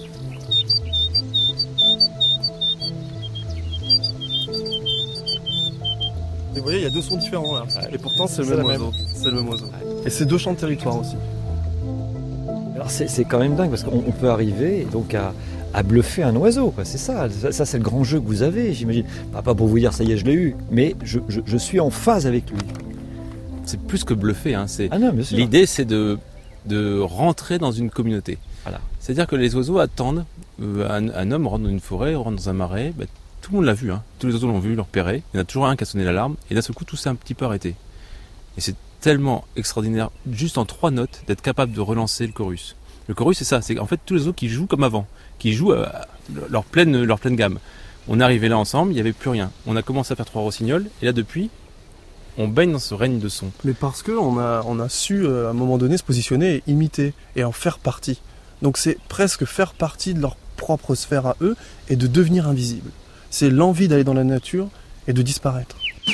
[SPEAKER 11] Et vous voyez, il y a deux sons différents là. Et pourtant c'est le c'est même oiseau. Même. C'est le même oiseau. Et c'est deux chants de territoire aussi.
[SPEAKER 5] Alors c'est, c'est quand même dingue parce qu'on on peut arriver donc à, à bluffer un oiseau, quoi. C'est ça. ça. Ça c'est le grand jeu que vous avez, j'imagine. Pas pour vous dire ça y est, je l'ai eu, mais je, je, je suis en phase avec lui.
[SPEAKER 10] C'est plus que bluffer. Hein. C'est...
[SPEAKER 5] Ah non, bien sûr.
[SPEAKER 10] L'idée c'est de, de rentrer dans une communauté.
[SPEAKER 5] Voilà.
[SPEAKER 10] C'est-à-dire que les oiseaux attendent, euh, un, un homme rentre dans une forêt, rentre dans un marais, bah, tout le monde l'a vu, hein. Tous les oiseaux l'ont vu, l'ont repéré, il y en a toujours un qui a sonné l'alarme, et d'un seul coup tout s'est un petit peu arrêté. Et c'est tellement extraordinaire, juste en trois notes, d'être capable de relancer le chorus. Le chorus c'est ça, c'est en fait tous les oiseaux qui jouent comme avant, qui jouent euh, leur, pleine, leur pleine gamme. On est arrivé là ensemble, il n'y avait plus rien. On a commencé à faire trois rossignols, et là depuis, on baigne dans ce règne de son.
[SPEAKER 11] Mais parce qu'on a, on a su euh, à un moment donné se positionner et imiter, et en faire partie. Donc c'est presque faire partie de leur propre sphère à eux, et de devenir invisible. C'est l'envie d'aller dans la nature et de disparaître.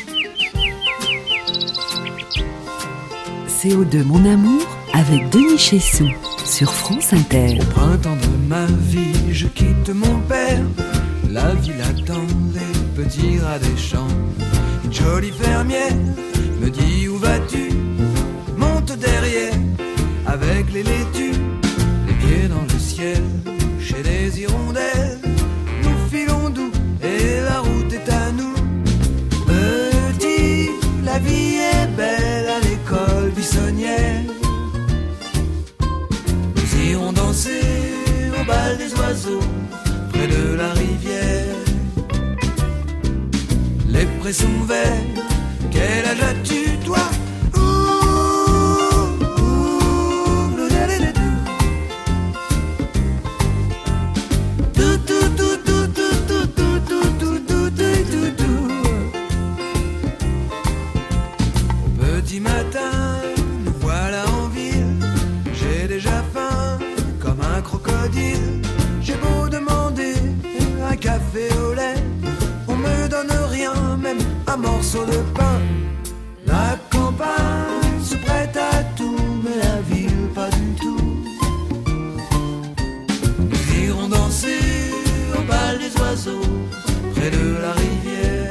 [SPEAKER 3] C O deux Mon Amour avec Denis Chessou sur France Inter.
[SPEAKER 12] Au printemps de ma vie, je quitte mon père. La ville attend les petits rats des champs. Une jolie fermière me dit où vas-tu? Monte derrière avec les laitues, les pieds dans le ciel, chez des hirondelles. Nous filons doux et la route est à nous. Petit, la vie est belle à l'école buissonnière. Nous irons danser au bal des oiseaux près de la rivière. Les prés sont verts, quel âge as-tu toi? J'ai beau demander un café au lait, on me donne rien, même un morceau de pain. La campagne se prête à tout, mais la ville pas du tout. Nous irons danser au bal des oiseaux près de la rivière.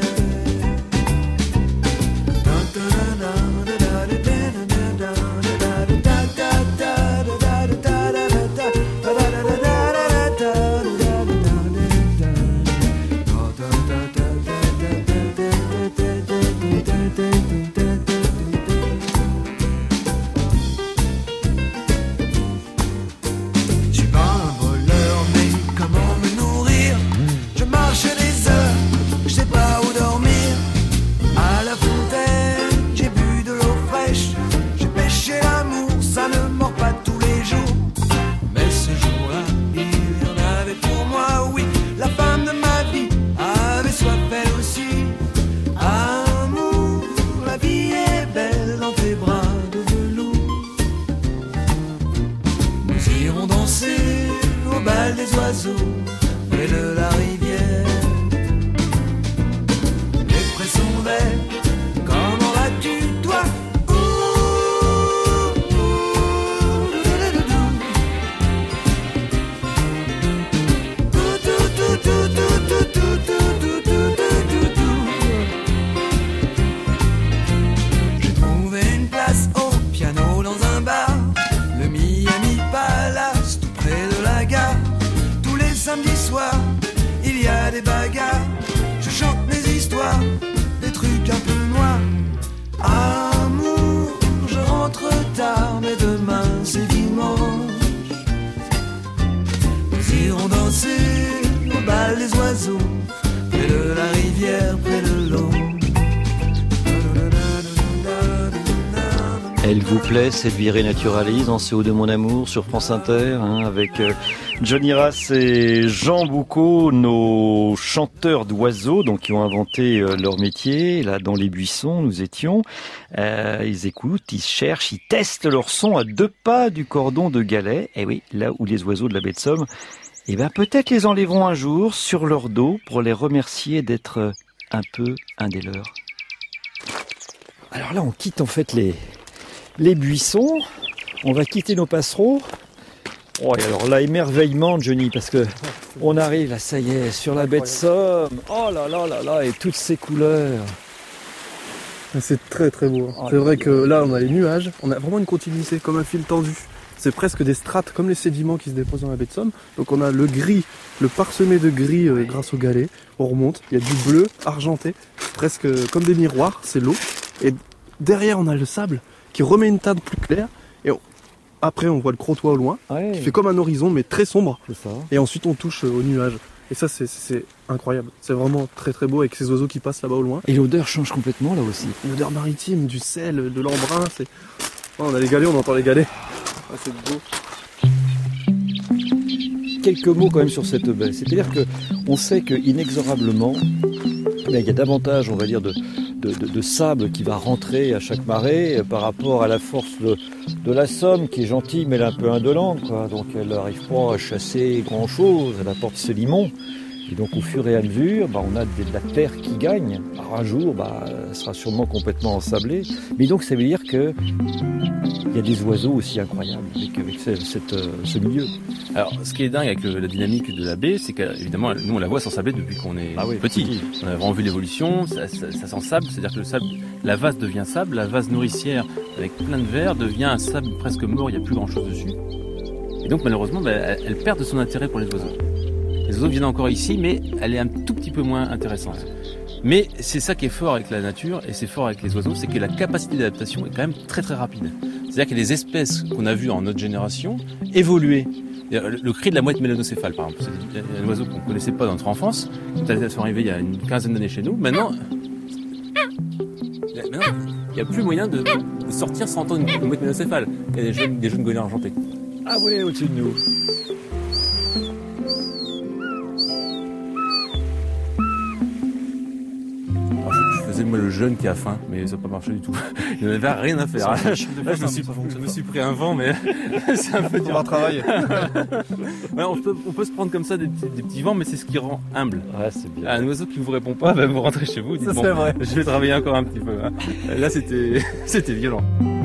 [SPEAKER 12] Je
[SPEAKER 5] Elle vous plaît, cette virée naturalise en C O deux Mon Amour sur France Inter, hein, avec euh, Johnny Rass et Jean Boucaud, nos chanteurs d'oiseaux, donc qui ont inventé euh, leur métier. Là, dans les buissons, nous étions. Euh, ils écoutent, ils cherchent, ils testent leur son à deux pas du cordon de Galets. Et oui, là où les oiseaux de la baie de Somme, eh ben peut-être les enlèveront un jour sur leur dos pour les remercier d'être un peu un des leurs. Alors là, on quitte en fait les les buissons, on va quitter nos passereaux. Oh, et alors là, émerveillement, Johnny, parce que on arrive, là, ça y est, sur la baie de Somme. Oh là là là là, et toutes ces couleurs.
[SPEAKER 11] C'est très très beau. Oh, c'est vrai que là, on a les nuages, on a vraiment une continuité, comme un fil tendu. C'est presque des strates, comme les sédiments qui se déposent dans la baie de Somme. Donc on a le gris, le parsemé de gris euh, grâce au galet. On remonte, il y a du bleu argenté, presque comme des miroirs, c'est l'eau. Et derrière, on a le sable qui remet une teinte plus claire, et on... après on voit le Crotoy au loin, ouais. Qui fait comme un horizon mais très sombre, c'est ça. Et ensuite on touche aux nuages, et ça c'est, c'est incroyable, c'est vraiment très très beau avec ces oiseaux qui passent là-bas au loin.
[SPEAKER 5] Et l'odeur change complètement là aussi.
[SPEAKER 11] L'odeur maritime, du sel, de l'embrun, c'est... Oh, on a les galets, on entend les galets, ah, c'est beau.
[SPEAKER 5] Quelques mots quand même sur cette baie, c'est-à-dire que on sait que inexorablement, il y a davantage, on va dire, de De, de, de sable qui va rentrer à chaque marée par rapport à la force de, de la Somme qui est gentille mais elle est un peu indolente, quoi. Donc elle n'arrive pas à chasser grand chose, elle apporte ses limons et donc au fur et à mesure bah, on a de, de la terre qui gagne. Alors un jour bah, elle sera sûrement complètement ensablée, mais donc ça veut dire que il y a des oiseaux aussi incroyables avec, avec cette, cette, ce milieu.
[SPEAKER 10] Alors, ce qui est dingue avec le, la dynamique de la baie, c'est qu'évidemment, nous on la voit s'ensabler depuis qu'on est ah oui, petit. petit. On a vraiment vu l'évolution, ça, ça, ça s'ensable, c'est-à-dire que le sable, la vase devient sable, la vase nourricière avec plein de verre devient un sable presque mort, il n'y a plus grand-chose dessus. Et donc malheureusement, bah, elle, elle perd de son intérêt pour les oiseaux. Les oiseaux viennent encore ici, mais elle est un tout petit peu moins intéressante. Mais c'est ça qui est fort avec la nature, et c'est fort avec les oiseaux, c'est que la capacité d'adaptation est quand même très très rapide. C'est-à-dire qu'il y a des espèces qu'on a vues en notre génération évoluer. Le cri de la mouette mélanocéphale, par exemple, c'est un oiseau qu'on ne connaissait pas dans notre enfance, qui est arrivé il y a une quinzaine d'années chez nous. Maintenant, maintenant il n'y a plus moyen de, de sortir sans entendre une mouette mélanocéphale. Il y a des jeunes, des jeunes goélands argentés.
[SPEAKER 5] Ah oui, au-dessus de nous.
[SPEAKER 10] Moi le jeune qui a faim, mais ça n'a pas marché du tout. Il n'avait rien à faire. Là, là, je, me suis, je me suis pris un vent, mais c'est un peu dur.
[SPEAKER 11] On va travailler.
[SPEAKER 10] Ouais, on, peut, on peut se prendre comme ça des petits, des petits vents, mais c'est ce qui rend humble.
[SPEAKER 5] Ouais, c'est bien.
[SPEAKER 10] Un oiseau qui vous répond pas, bah, vous rentrez chez vous. Dites,
[SPEAKER 11] ça
[SPEAKER 10] bon,
[SPEAKER 11] c'est vrai.
[SPEAKER 10] Je vais travailler encore un petit peu. Hein. Là, c'était, c'était violent.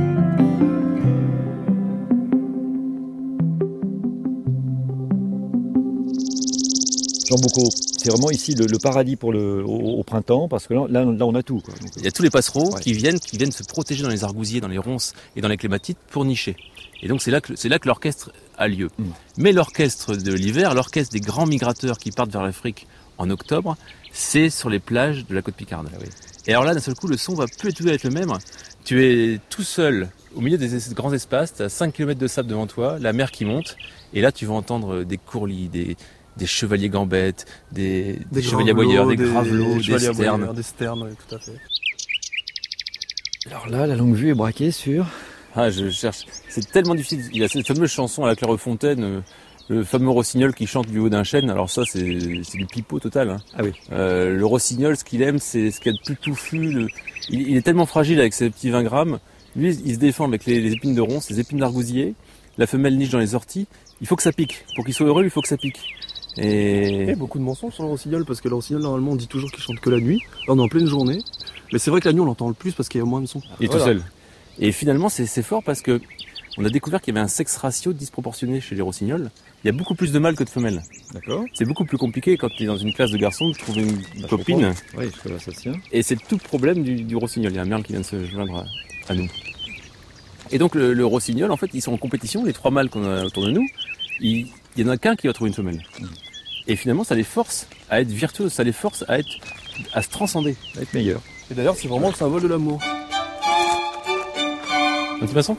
[SPEAKER 5] Jean Boucaud, c'est vraiment ici le, le paradis pour le, au, au printemps, parce que là, là, là on a tout, quoi. Donc,
[SPEAKER 10] il y a tous les passereaux ouais. qui viennent, qui viennent se protéger dans les argousiers, dans les ronces et dans les clématites pour nicher. Et donc c'est là que, c'est là que l'orchestre a lieu. Mmh. Mais l'orchestre de l'hiver, l'orchestre des grands migrateurs qui partent vers l'Afrique en octobre, c'est sur les plages de la côte Picarde. Ah oui. Et alors là, d'un seul coup, le son va plus tout être le même. Tu es tout seul au milieu des grands espaces, tu as cinq kilomètres de sable devant toi, la mer qui monte, et là tu vas entendre des courlis, des... des chevaliers gambettes, des, des, des chevaliers aboyeurs, des, des gravelots, des, des sternes.
[SPEAKER 11] Des sternes, oui, tout à fait.
[SPEAKER 5] Alors là, la longue vue est braquée sur...
[SPEAKER 10] Ah, je cherche. C'est tellement difficile. Il y a cette fameuse chanson à la Clairefontaine, euh, le fameux rossignol qui chante du haut d'un chêne. Alors ça, c'est, c'est du pipeau total. Hein.
[SPEAKER 5] Ah oui.
[SPEAKER 10] Euh, le rossignol, ce qu'il aime, c'est ce qu'il y a de plus touffu. Le... Il, il est tellement fragile avec ses petits vingt grammes. Lui, il se défend avec les, les épines de ronces, les épines d'argousier. La femelle niche dans les orties. Il faut que ça pique. Pour qu'il soit heureux, il faut que ça pique. Et...
[SPEAKER 11] Et beaucoup de mensonges sur le rossignol, parce que le rossignol, normalement, on dit toujours qu'il chante que la nuit. Là, on est en pleine journée. Mais c'est vrai que la nuit, on l'entend le plus parce qu'il y a moins de son.
[SPEAKER 10] Il est voilà. tout seul. Et finalement, c'est, c'est fort parce que on a découvert qu'il y avait un sexe ratio disproportionné chez les rossignols. Il y a beaucoup plus de mâles que de femelles.
[SPEAKER 5] D'accord.
[SPEAKER 10] C'est beaucoup plus compliqué quand tu es dans une classe de garçons de trouver une bah, copine.
[SPEAKER 5] Oui, parce que là, ça tient.
[SPEAKER 10] Et c'est tout le problème du, du rossignol. Il y a un merle qui vient de se joindre à, à nous. Et donc, le, le rossignol, en fait, ils sont en compétition. Les trois mâles qu'on a autour de nous, il y en a qu'un qui va trouver une femelle. Mmh. Et finalement, ça les force à être virtuoses, ça les force à être, à se transcender, à être meilleurs.
[SPEAKER 11] Et d'ailleurs, c'est vraiment le symbole de l'amour.
[SPEAKER 10] Un petit passant ?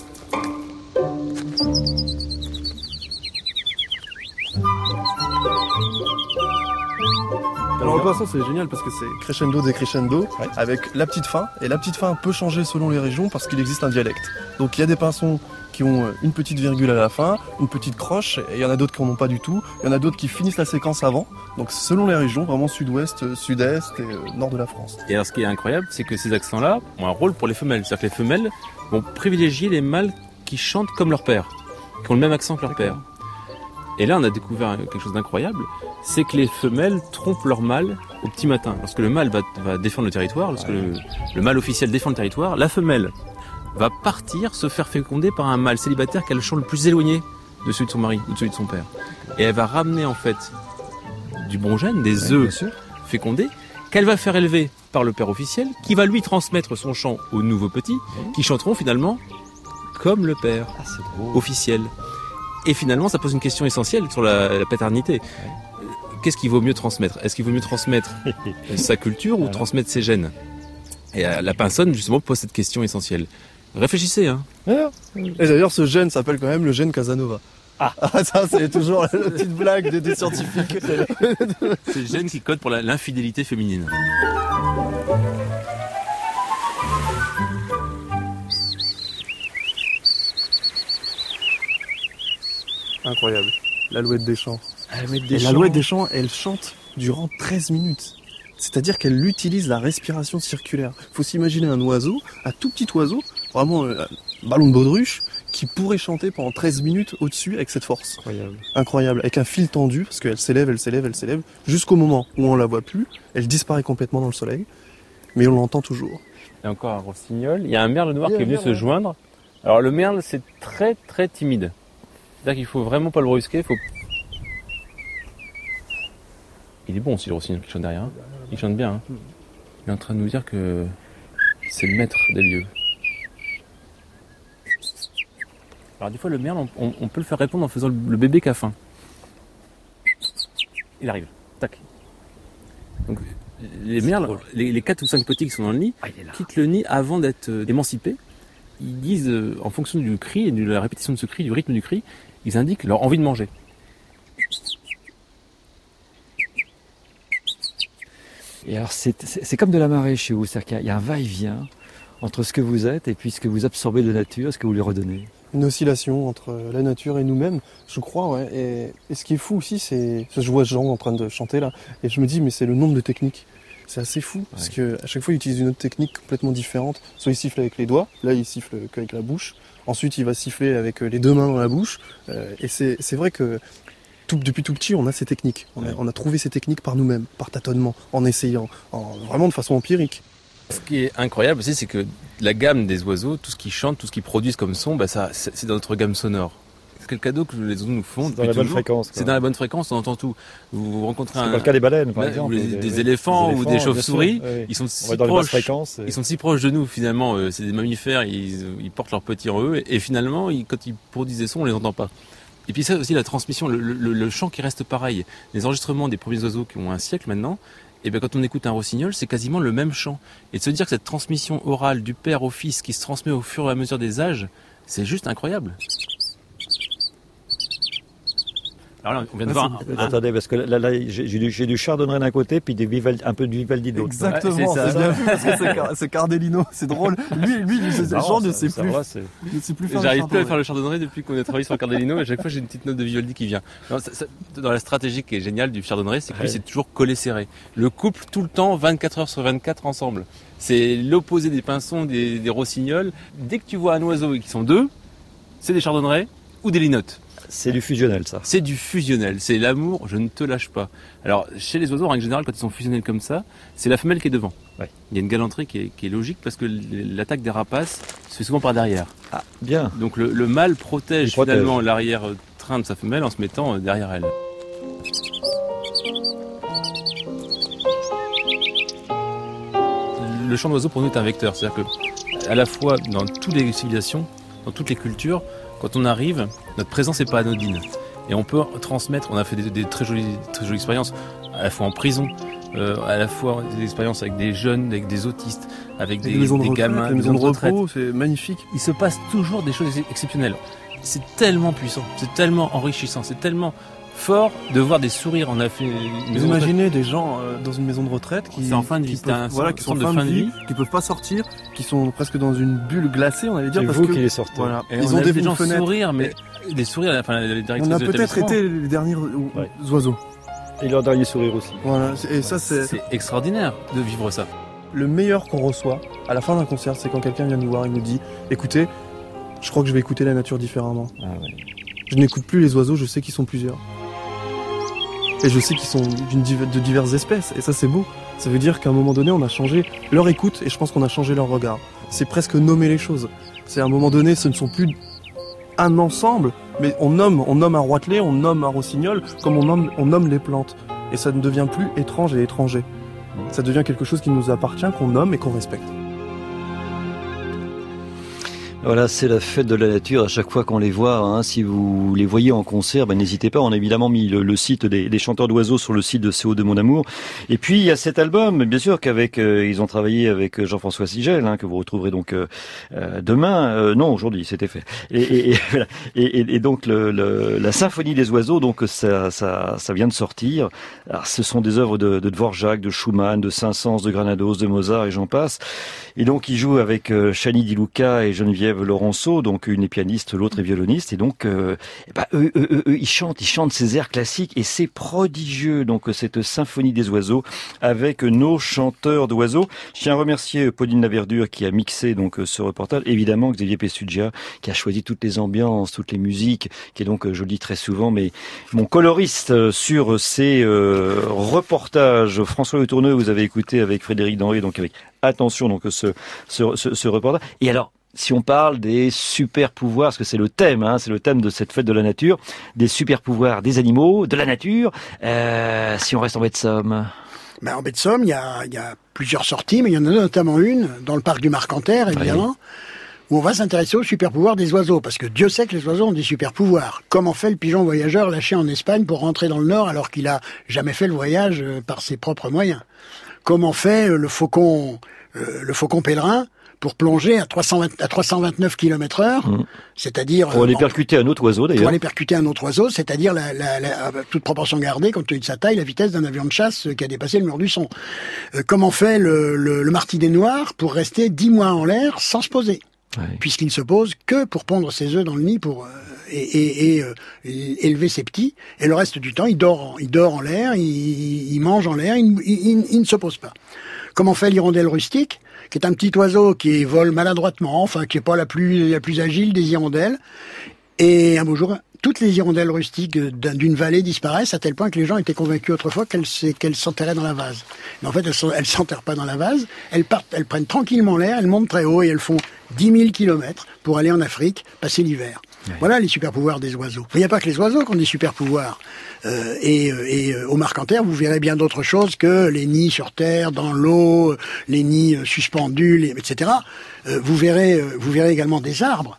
[SPEAKER 11] Alors le poisson c'est génial parce que c'est crescendo décrescendo ouais. avec la petite fin. Et la petite fin peut changer selon les régions parce qu'il existe un dialecte. Donc il y a des pinsons qui ont une petite virgule à la fin, une petite croche, et il y en a d'autres qui n'en ont pas du tout. Il y en a d'autres qui finissent la séquence avant. Donc selon les régions, vraiment sud-ouest, sud-est et euh, nord de la France.
[SPEAKER 10] Et alors ce qui est incroyable, c'est que ces accents-là ont un rôle pour les femelles. C'est-à-dire que les femelles vont privilégier les mâles qui chantent comme leur père, qui ont le même accent que leur D'accord. père. Et là, on a découvert quelque chose d'incroyable, c'est que les femelles trompent leur mâle au petit matin. Lorsque le mâle va, va défendre le territoire, lorsque le, le mâle officiel défend le territoire, la femelle va partir se faire féconder par un mâle célibataire qui a le champ le plus éloigné de celui de son mari ou de celui de son père. Et elle va ramener en fait du bon gène, des ouais, œufs fécondés, qu'elle va faire élever par le père officiel, qui va lui transmettre son chant aux nouveaux petits, ouais. qui chanteront finalement comme le père ah, officiel. Et finalement, ça pose une question essentielle sur la, la paternité. Ouais. Qu'est-ce qu'il vaut mieux transmettre ? Est-ce qu'il vaut mieux transmettre sa culture ou transmettre ses gènes ? Et la Pinsonne, justement, pose cette question essentielle. Réfléchissez, hein.
[SPEAKER 11] Et d'ailleurs, ce gène s'appelle quand même le gène Casanova. Ah, ah ça, c'est toujours la petite blague des, des scientifiques.
[SPEAKER 10] C'est le gène qui code pour la, l'infidélité féminine.
[SPEAKER 11] Incroyable. L'alouette des champs.
[SPEAKER 6] L'alouette des,
[SPEAKER 11] Et
[SPEAKER 6] champs.
[SPEAKER 11] L'alouette des champs, elle chante durant treize minutes. C'est-à-dire qu'elle utilise la respiration circulaire. Il faut s'imaginer un oiseau, un tout petit oiseau, vraiment un ballon de baudruche, qui pourrait chanter pendant treize minutes au-dessus avec cette force.
[SPEAKER 6] Incroyable.
[SPEAKER 11] Incroyable. Avec un fil tendu, parce qu'elle s'élève, elle s'élève, elle s'élève, jusqu'au moment où on la voit plus. Elle disparaît complètement dans le soleil, mais on l'entend toujours.
[SPEAKER 10] Il y a encore un rossignol. Il y a un merle noir qui est venu se joindre. Alors le merle, c'est très très timide. C'est-à-dire qu'il faut vraiment pas le brusquer. Faut... Il est bon aussi le rossignol qui chante derrière. Hein. Il chante bien. Hein. Il est en train de nous dire que c'est le maître des lieux. Alors des fois le merle, on, on, on peut le faire répondre en faisant le, le bébé qui a faim. Il arrive. Tac. Donc les merles, les, les quatre ou cinq petits qui sont dans le nid, ah, quittent le nid avant d'être euh, émancipés. Ils disent, euh, en fonction du cri et de la répétition de ce cri, du rythme du cri, ils indiquent leur envie de manger.
[SPEAKER 13] Et alors c'est, c'est, c'est comme de la marée chez vous, c'est-à-dire qu'il y a un va-et-vient entre ce que vous êtes et puis ce que vous absorbez de nature, ce que vous lui redonnez.
[SPEAKER 11] Une oscillation entre la nature et nous-mêmes, je crois, ouais. Et, et ce qui est fou aussi, c'est, je vois Jean en train de chanter là, et je me dis, mais c'est le nombre de techniques. C'est assez fou, parce ouais. qu'à chaque fois, il utilise une autre technique complètement différente. Soit il siffle avec les doigts, là il siffle qu'avec la bouche. Ensuite, il va siffler avec les deux mains dans la bouche. Euh, et c'est, c'est vrai que tout, depuis tout petit, on a ces techniques. On, ouais. a, on a trouvé ces techniques par nous-mêmes, par tâtonnement, en essayant, en, vraiment de façon empirique.
[SPEAKER 10] Ce qui est incroyable aussi, c'est que la gamme des oiseaux, tout ce qu'ils chantent, tout ce qu'ils produisent comme son, bah ça, c'est, c'est dans notre gamme sonore. C'est quel cadeau que les oiseaux nous font.
[SPEAKER 6] C'est dans la bonne fréquence. Quoi.
[SPEAKER 10] C'est dans la bonne fréquence, on entend tout. Vous, vous rencontrez
[SPEAKER 6] c'est
[SPEAKER 10] un...
[SPEAKER 6] pas le cas des baleines, par
[SPEAKER 10] bah,
[SPEAKER 6] exemple.
[SPEAKER 10] Ou les,
[SPEAKER 6] des,
[SPEAKER 10] des, éléphants, des éléphants ou des chauves-souris.
[SPEAKER 6] Oui, oui.
[SPEAKER 10] Ils sont si
[SPEAKER 6] dans
[SPEAKER 10] proches.
[SPEAKER 6] Et...
[SPEAKER 10] Ils sont si proches de nous, finalement. Euh, c'est des mammifères, ils, ils portent leurs petits en eux. Et, et finalement, ils, quand ils produisent des sons, on les entend pas. Et puis ça aussi, la transmission, le, le, le chant qui reste pareil. Les enregistrements des premiers oiseaux qui ont un siècle maintenant, et bien quand on écoute un rossignol, c'est quasiment le même chant. Et de se dire que cette transmission orale du père au fils qui se transmet au fur et à mesure des âges, c'est juste incroyable. Alors là, on vient de ah, voir.
[SPEAKER 6] Un... Attendez, parce que là, là j'ai, j'ai, du, j'ai du Chardonnay d'un côté, puis des Vivaldi, un peu de Vivaldi de l'autre.
[SPEAKER 11] Exactement, ouais, c'est, ça. C'est bien vu parce que c'est, c'est Cardellino, c'est drôle. Lui, lui, lui c'est le genre ne sait plus. Va, c'est...
[SPEAKER 10] Ne sait plus faire J'arrive plus à faire le Chardonnay depuis qu'on a travaillé sur le Cardellino, et à chaque fois j'ai une petite note de Vivaldi qui vient. Non, ça, ça, dans la stratégie qui est géniale du Chardonnay, c'est que ouais. lui, c'est toujours collé serré. Le couple tout le temps, vingt-quatre heures sur vingt-quatre ensemble. C'est l'opposé des pinsons, des, des rossignols. Dès que tu vois un oiseau et qu'ils sont deux, c'est des Chardonnerets ou des linottes.
[SPEAKER 6] C'est du fusionnel, ça.
[SPEAKER 10] C'est du fusionnel. C'est l'amour, je ne te lâche pas. Alors, chez les oiseaux, en règle générale, quand ils sont fusionnels comme ça, c'est la femelle qui est devant. Ouais. Il y a une galanterie qui est, qui est logique parce que l'attaque des rapaces se fait souvent par derrière.
[SPEAKER 6] Ah, bien.
[SPEAKER 10] Donc, le, le mâle protège, protège finalement l'arrière-train de sa femelle en se mettant derrière elle. Le chant d'oiseau, pour nous, est un vecteur. C'est-à-dire que, à la fois, dans toutes les civilisations, dans toutes les cultures, quand on arrive, notre présence n'est pas anodine. Et on peut transmettre, on a fait des, des très, jolies, très jolies expériences, à la fois en prison, euh, à la fois des expériences avec des jeunes, avec des autistes, avec des, des, des gamins,
[SPEAKER 11] des maisons de repos, c'est magnifique.
[SPEAKER 10] Il se passe toujours des choses exceptionnelles. C'est tellement puissant, c'est tellement enrichissant, c'est tellement fort de voir des sourires. On a fait une
[SPEAKER 11] Vous imaginez des gens euh, dans une maison de retraite qui,
[SPEAKER 10] c'est en fin de vie,
[SPEAKER 11] qui
[SPEAKER 10] c'est
[SPEAKER 11] peuvent,
[SPEAKER 10] un
[SPEAKER 11] voilà, qui sont en
[SPEAKER 10] de
[SPEAKER 11] fin,
[SPEAKER 10] fin
[SPEAKER 11] de
[SPEAKER 10] de
[SPEAKER 11] vie,
[SPEAKER 10] vie,
[SPEAKER 11] qui peuvent pas sortir, qui sont presque dans une bulle glacée, on allait dire.
[SPEAKER 6] C'est
[SPEAKER 11] parce
[SPEAKER 6] vous
[SPEAKER 11] que,
[SPEAKER 6] qui les sortez.
[SPEAKER 11] Voilà.
[SPEAKER 10] Et
[SPEAKER 11] Ils
[SPEAKER 10] on
[SPEAKER 11] ont
[SPEAKER 10] a
[SPEAKER 11] des
[SPEAKER 10] des gens
[SPEAKER 11] fenêtres.
[SPEAKER 10] sourire, mais et, des sourires. Enfin, les directrices
[SPEAKER 11] on a
[SPEAKER 10] de
[SPEAKER 11] peut-être
[SPEAKER 10] l'établissement.
[SPEAKER 11] été les derniers ouais. oiseaux.
[SPEAKER 5] Et leur dernier sourire aussi.
[SPEAKER 11] Voilà. Et ça, c'est...
[SPEAKER 10] c'est extraordinaire de vivre ça.
[SPEAKER 11] Le meilleur qu'on reçoit à la fin d'un concert, c'est quand quelqu'un vient nous voir et nous dit « Écoutez, je crois que je vais écouter la nature différemment.
[SPEAKER 5] Ah ouais.
[SPEAKER 11] Je n'écoute plus les oiseaux, je sais qu'ils sont plusieurs. Et je sais qu'ils sont d'une div- de diverses espèces. Et ça, c'est beau. Ça veut dire qu'à un moment donné, on a changé leur écoute et je pense qu'on a changé leur regard. C'est presque nommer les choses. C'est à un moment donné, ce ne sont plus un ensemble, mais on nomme, on nomme un roitelet, on nomme un rossignol, comme on nomme, on nomme les plantes. Et ça ne devient plus étrange et étranger. Ça devient quelque chose qui nous appartient, qu'on nomme et qu'on respecte.
[SPEAKER 5] Voilà, c'est la fête de la nature à chaque fois qu'on les voit. Hein. Si vous les voyez en concert, ben, n'hésitez pas. On a évidemment mis le, le site des, des chanteurs d'oiseaux sur le site de C O de Mon Amour. Et puis il y a cet album, bien sûr qu'avec euh, ils ont travaillé avec Jean-François Sigel, hein, que vous retrouverez donc euh, euh, demain. Euh, non, aujourd'hui, c'était fait. Et, et, et, voilà. et, et, et donc le, le, la symphonie des oiseaux, donc ça, ça, ça vient de sortir. Alors, ce sont des œuvres de, de Dvorak, de Schumann, de Saint-Saëns, de Granados, de Mozart et j'en passe. Et donc il joue avec euh, Chani Di Luca et Geneviève Laurenceau, donc une est pianiste, l'autre est violoniste, et donc euh, bah, eux, eux, eux, eux, ils chantent, ils chantent ces airs classiques, et c'est prodigieux, donc cette symphonie des oiseaux avec nos chanteurs d'oiseaux. Je tiens à remercier Pauline Laverdure qui a mixé donc ce reportage, évidemment Xavier Pessugia qui a choisi toutes les ambiances, toutes les musiques, qui est donc, je le dis très souvent, mais mon coloriste sur ces euh, reportages. François Le Tourneux, vous avez écouté avec Frédéric Denry, donc avec attention donc ce, ce, ce, ce reportage. Et alors, si on parle des super pouvoirs, parce que c'est le thème, hein, c'est le thème de cette fête de la nature, des super pouvoirs des animaux, de la nature, euh, si on reste en baie de Somme.
[SPEAKER 7] Ben, en baie de Somme, il y a, il y a plusieurs sorties, mais il y en a notamment une dans le parc du Marcanterre, évidemment, oui. où on va s'intéresser aux super pouvoirs des oiseaux, parce que Dieu sait que les oiseaux ont des super pouvoirs. Comment fait le pigeon voyageur lâché en Espagne pour rentrer dans le Nord alors qu'il a jamais fait le voyage par ses propres moyens? Comment fait le faucon, euh, le faucon pèlerin pour plonger à trois cent vingt, à trois cent vingt-neuf kilomètres heure, mmh. c'est-à-dire...
[SPEAKER 5] Pour aller percuter un autre oiseau, d'ailleurs.
[SPEAKER 7] Pour aller percuter un autre oiseau, c'est-à-dire, la, la, la, toute proportion gardée, compte tenu de sa taille, la vitesse d'un avion de chasse qui a dépassé le mur du son. Euh, comment fait le, le, le martinet noir pour rester dix mois en l'air sans se poser? Ouais. Puisqu'il ne se pose que pour pondre ses œufs dans le nid pour... Euh, et, et, et, euh, et élever ses petits, et le reste du temps, il dort en, il dort en l'air, il, il mange en l'air, il, il, il, il ne se pose pas. Comment fait l'hirondelle rustique, qui est un petit oiseau qui vole maladroitement, enfin qui est pas la plus la plus agile des hirondelles, et un beau jour, toutes les hirondelles rustiques d'une vallée disparaissent à tel point que les gens étaient convaincus autrefois qu'elles qu'elles s'enterraient dans la vase. Mais en fait, elles elles s'enterrent pas dans la vase, elles partent, elles prennent tranquillement l'air, elles montent très haut et elles font dix mille kilomètres pour aller en Afrique passer l'hiver. Ouais. Voilà les super pouvoirs des oiseaux. Il n'y a pas que les oiseaux qui ont des super pouvoirs. Euh, et, et euh, au Marcanterre, vous verrez bien d'autres choses que les nids sur terre, dans l'eau, les nids euh, suspendus, les, et cetera. Euh, vous verrez, euh, vous verrez également des arbres.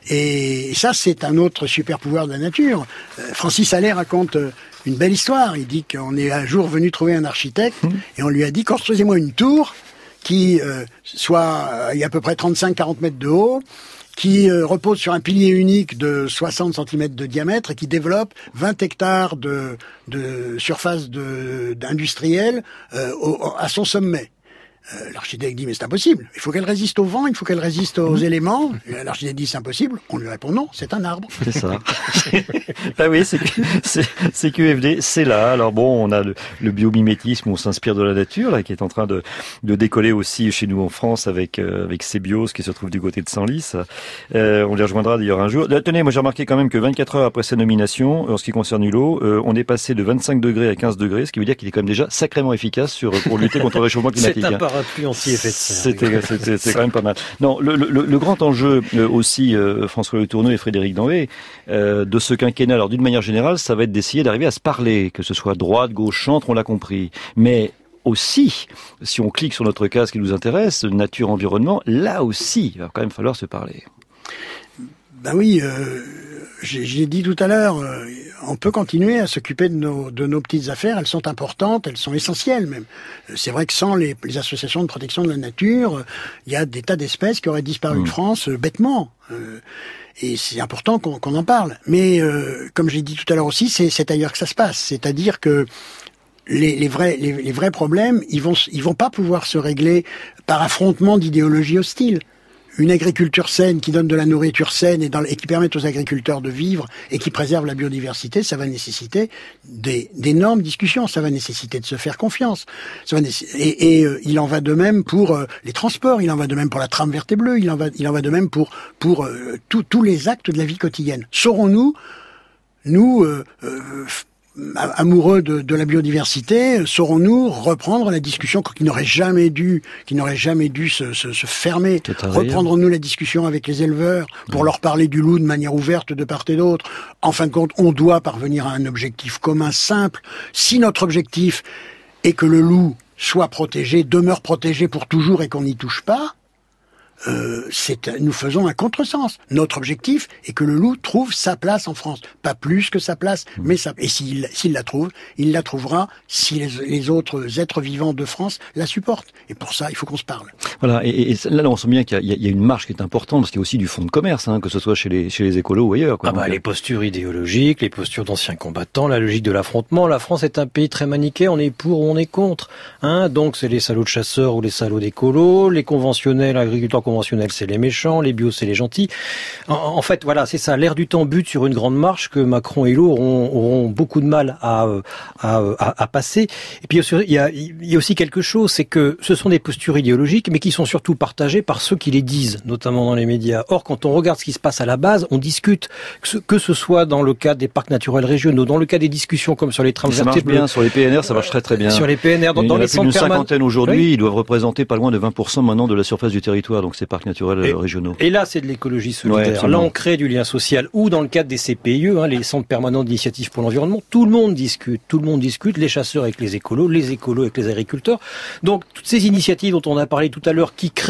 [SPEAKER 7] Et ça, c'est un autre super pouvoir de la nature. Euh, Francis Allais raconte euh, une belle histoire. Il dit qu'on est un jour venu trouver un architecte mmh. et on lui a dit construisez-moi une tour qui euh, soit, euh, il y a à peu près trente-cinq à quarante mètres de haut, qui euh, repose sur un pilier unique de soixante centimètres de diamètre et qui développe vingt hectares de, de surface de, d'industriel euh, au, à son sommet. Euh, l'architecte dit mais c'est impossible, il faut qu'elle résiste au vent, il faut qu'elle résiste aux mmh. éléments. Et l'architecte dit c'est impossible, on lui répond non, c'est un arbre.
[SPEAKER 5] C'est ça. Ah oui, c'est, c'est, c'est Q F D, c'est là. Alors bon, on a le, le biomimétisme, on s'inspire de la nature, là, qui est en train de, de décoller aussi chez nous en France avec euh, avec Sébios qui se trouve du côté de Senlis. Euh, on les rejoindra d'ailleurs un jour. Là, tenez, moi j'ai remarqué quand même que vingt-quatre heures après sa nomination, en ce qui concerne Hulot, euh, on est passé de vingt-cinq degrés à quinze degrés, ce qui veut dire qu'il est quand même déjà sacrément efficace sur pour lutter contre le réchauffement climatique.
[SPEAKER 6] C'est un parapluie anti-effet de serre.
[SPEAKER 5] C'était, c'était, c'est quand même pas mal. Non, le, le, le grand enjeu euh, aussi, euh, François Le Tourneux et Frédéric Denry, euh, de ce quinquennat, alors d'une manière générale, ça va être d'essayer d'arriver à se parler, que ce soit droite, gauche, centre, on l'a compris. Mais aussi, si on clique sur notre case qui nous intéresse, nature, environnement, là aussi, il va quand même falloir se parler.
[SPEAKER 7] Ben oui, euh, j'ai, j'ai dit tout à l'heure, euh, on peut continuer à s'occuper de nos, de nos petites affaires. Elles sont importantes, elles sont essentielles même. C'est vrai que sans les, les associations de protection de la nature, il y a des tas d'espèces qui auraient disparu mmh. de France euh, bêtement. Euh, et c'est important qu'on, qu'on en parle. Mais euh, comme j'ai dit tout à l'heure aussi, c'est, c'est ailleurs que ça se passe. C'est-à-dire que les, les vrais, les, les vrais problèmes, ils vont, ils vont pas pouvoir se régler par affrontement d'idéologies hostiles. Une agriculture saine qui donne de la nourriture saine et, dans, et qui permet aux agriculteurs de vivre et qui préserve la biodiversité, ça va nécessiter des, d'énormes discussions, ça va nécessiter de se faire confiance. Ça va nécess- et et euh, il en va de même pour euh, les transports, il en va de même pour la trame verte et bleue, il en va, il en va de même pour, pour euh, tous les actes de la vie quotidienne. Saurons-nous, nous, euh, euh, amoureux de, de la biodiversité, saurons-nous reprendre la discussion qui n'aurait jamais dû, qui n'aurait jamais dû se, se, se fermer. Reprendrons-nous la discussion avec les éleveurs pour ouais. leur parler du loup de manière ouverte de part et d'autre. En fin de compte, on doit parvenir à un objectif commun simple. Si notre objectif est que le loup soit protégé, demeure protégé pour toujours et qu'on n'y touche pas, Euh, c'est, nous faisons un contresens. Notre objectif est que le loup trouve sa place en France. Pas plus que sa place, mmh. mais sa, et s'il, s'il la trouve, il la trouvera si les, les autres êtres vivants de France la supportent. Et pour ça, il faut qu'on se parle.
[SPEAKER 5] Voilà. Et, et là, on sent bien qu'il y a, il y a une marge qui est importante, parce qu'il y a aussi du fonds de commerce, hein, que ce soit chez les, chez les écolos ou ailleurs, quoi.
[SPEAKER 6] Ah bah, les postures idéologiques, les postures d'anciens combattants, la logique de l'affrontement. La France est un pays très manichéen. On est pour ou on est contre, hein. Donc, c'est les salauds de chasseurs ou les salauds d'écolos, les conventionnels, agriculteurs conventionnels, c'est les méchants, les bios, c'est les gentils. En, en fait, voilà, c'est ça. L'air du temps bute sur une grande marche que Macron et Hulot auront, auront beaucoup de mal à, à, à, à passer. Et puis, il y a, il y a aussi quelque chose, c'est que ce sont des postures idéologiques, mais qui sont surtout partagées par ceux qui les disent, notamment dans les médias. Or, quand on regarde ce qui se passe à la base, on discute, que ce, que ce soit dans le cas des parcs naturels régionaux, dans le cas des discussions comme sur les trams vertes et bleues.
[SPEAKER 5] Bien sur les P N R, ça marche très très bien.
[SPEAKER 6] Sur les P N R, dans,
[SPEAKER 5] il y
[SPEAKER 6] dans
[SPEAKER 5] en a
[SPEAKER 6] les
[SPEAKER 5] plus d'une cinquantaine aujourd'hui,
[SPEAKER 6] oui.
[SPEAKER 5] Ils doivent représenter pas loin de vingt pour cent maintenant de la surface du territoire, donc ces parcs naturels
[SPEAKER 6] et,
[SPEAKER 5] régionaux.
[SPEAKER 6] Et là, c'est de l'écologie solidaire. Ouais, là, on crée du lien social. Ou dans le cadre des C P I E, hein, les centres permanents d'initiative pour l'environnement, tout le monde discute. Tout le monde discute, les chasseurs avec les écolos, les écolos avec les agriculteurs. Donc, toutes ces initiatives dont on a parlé tout à l'heure, qui créent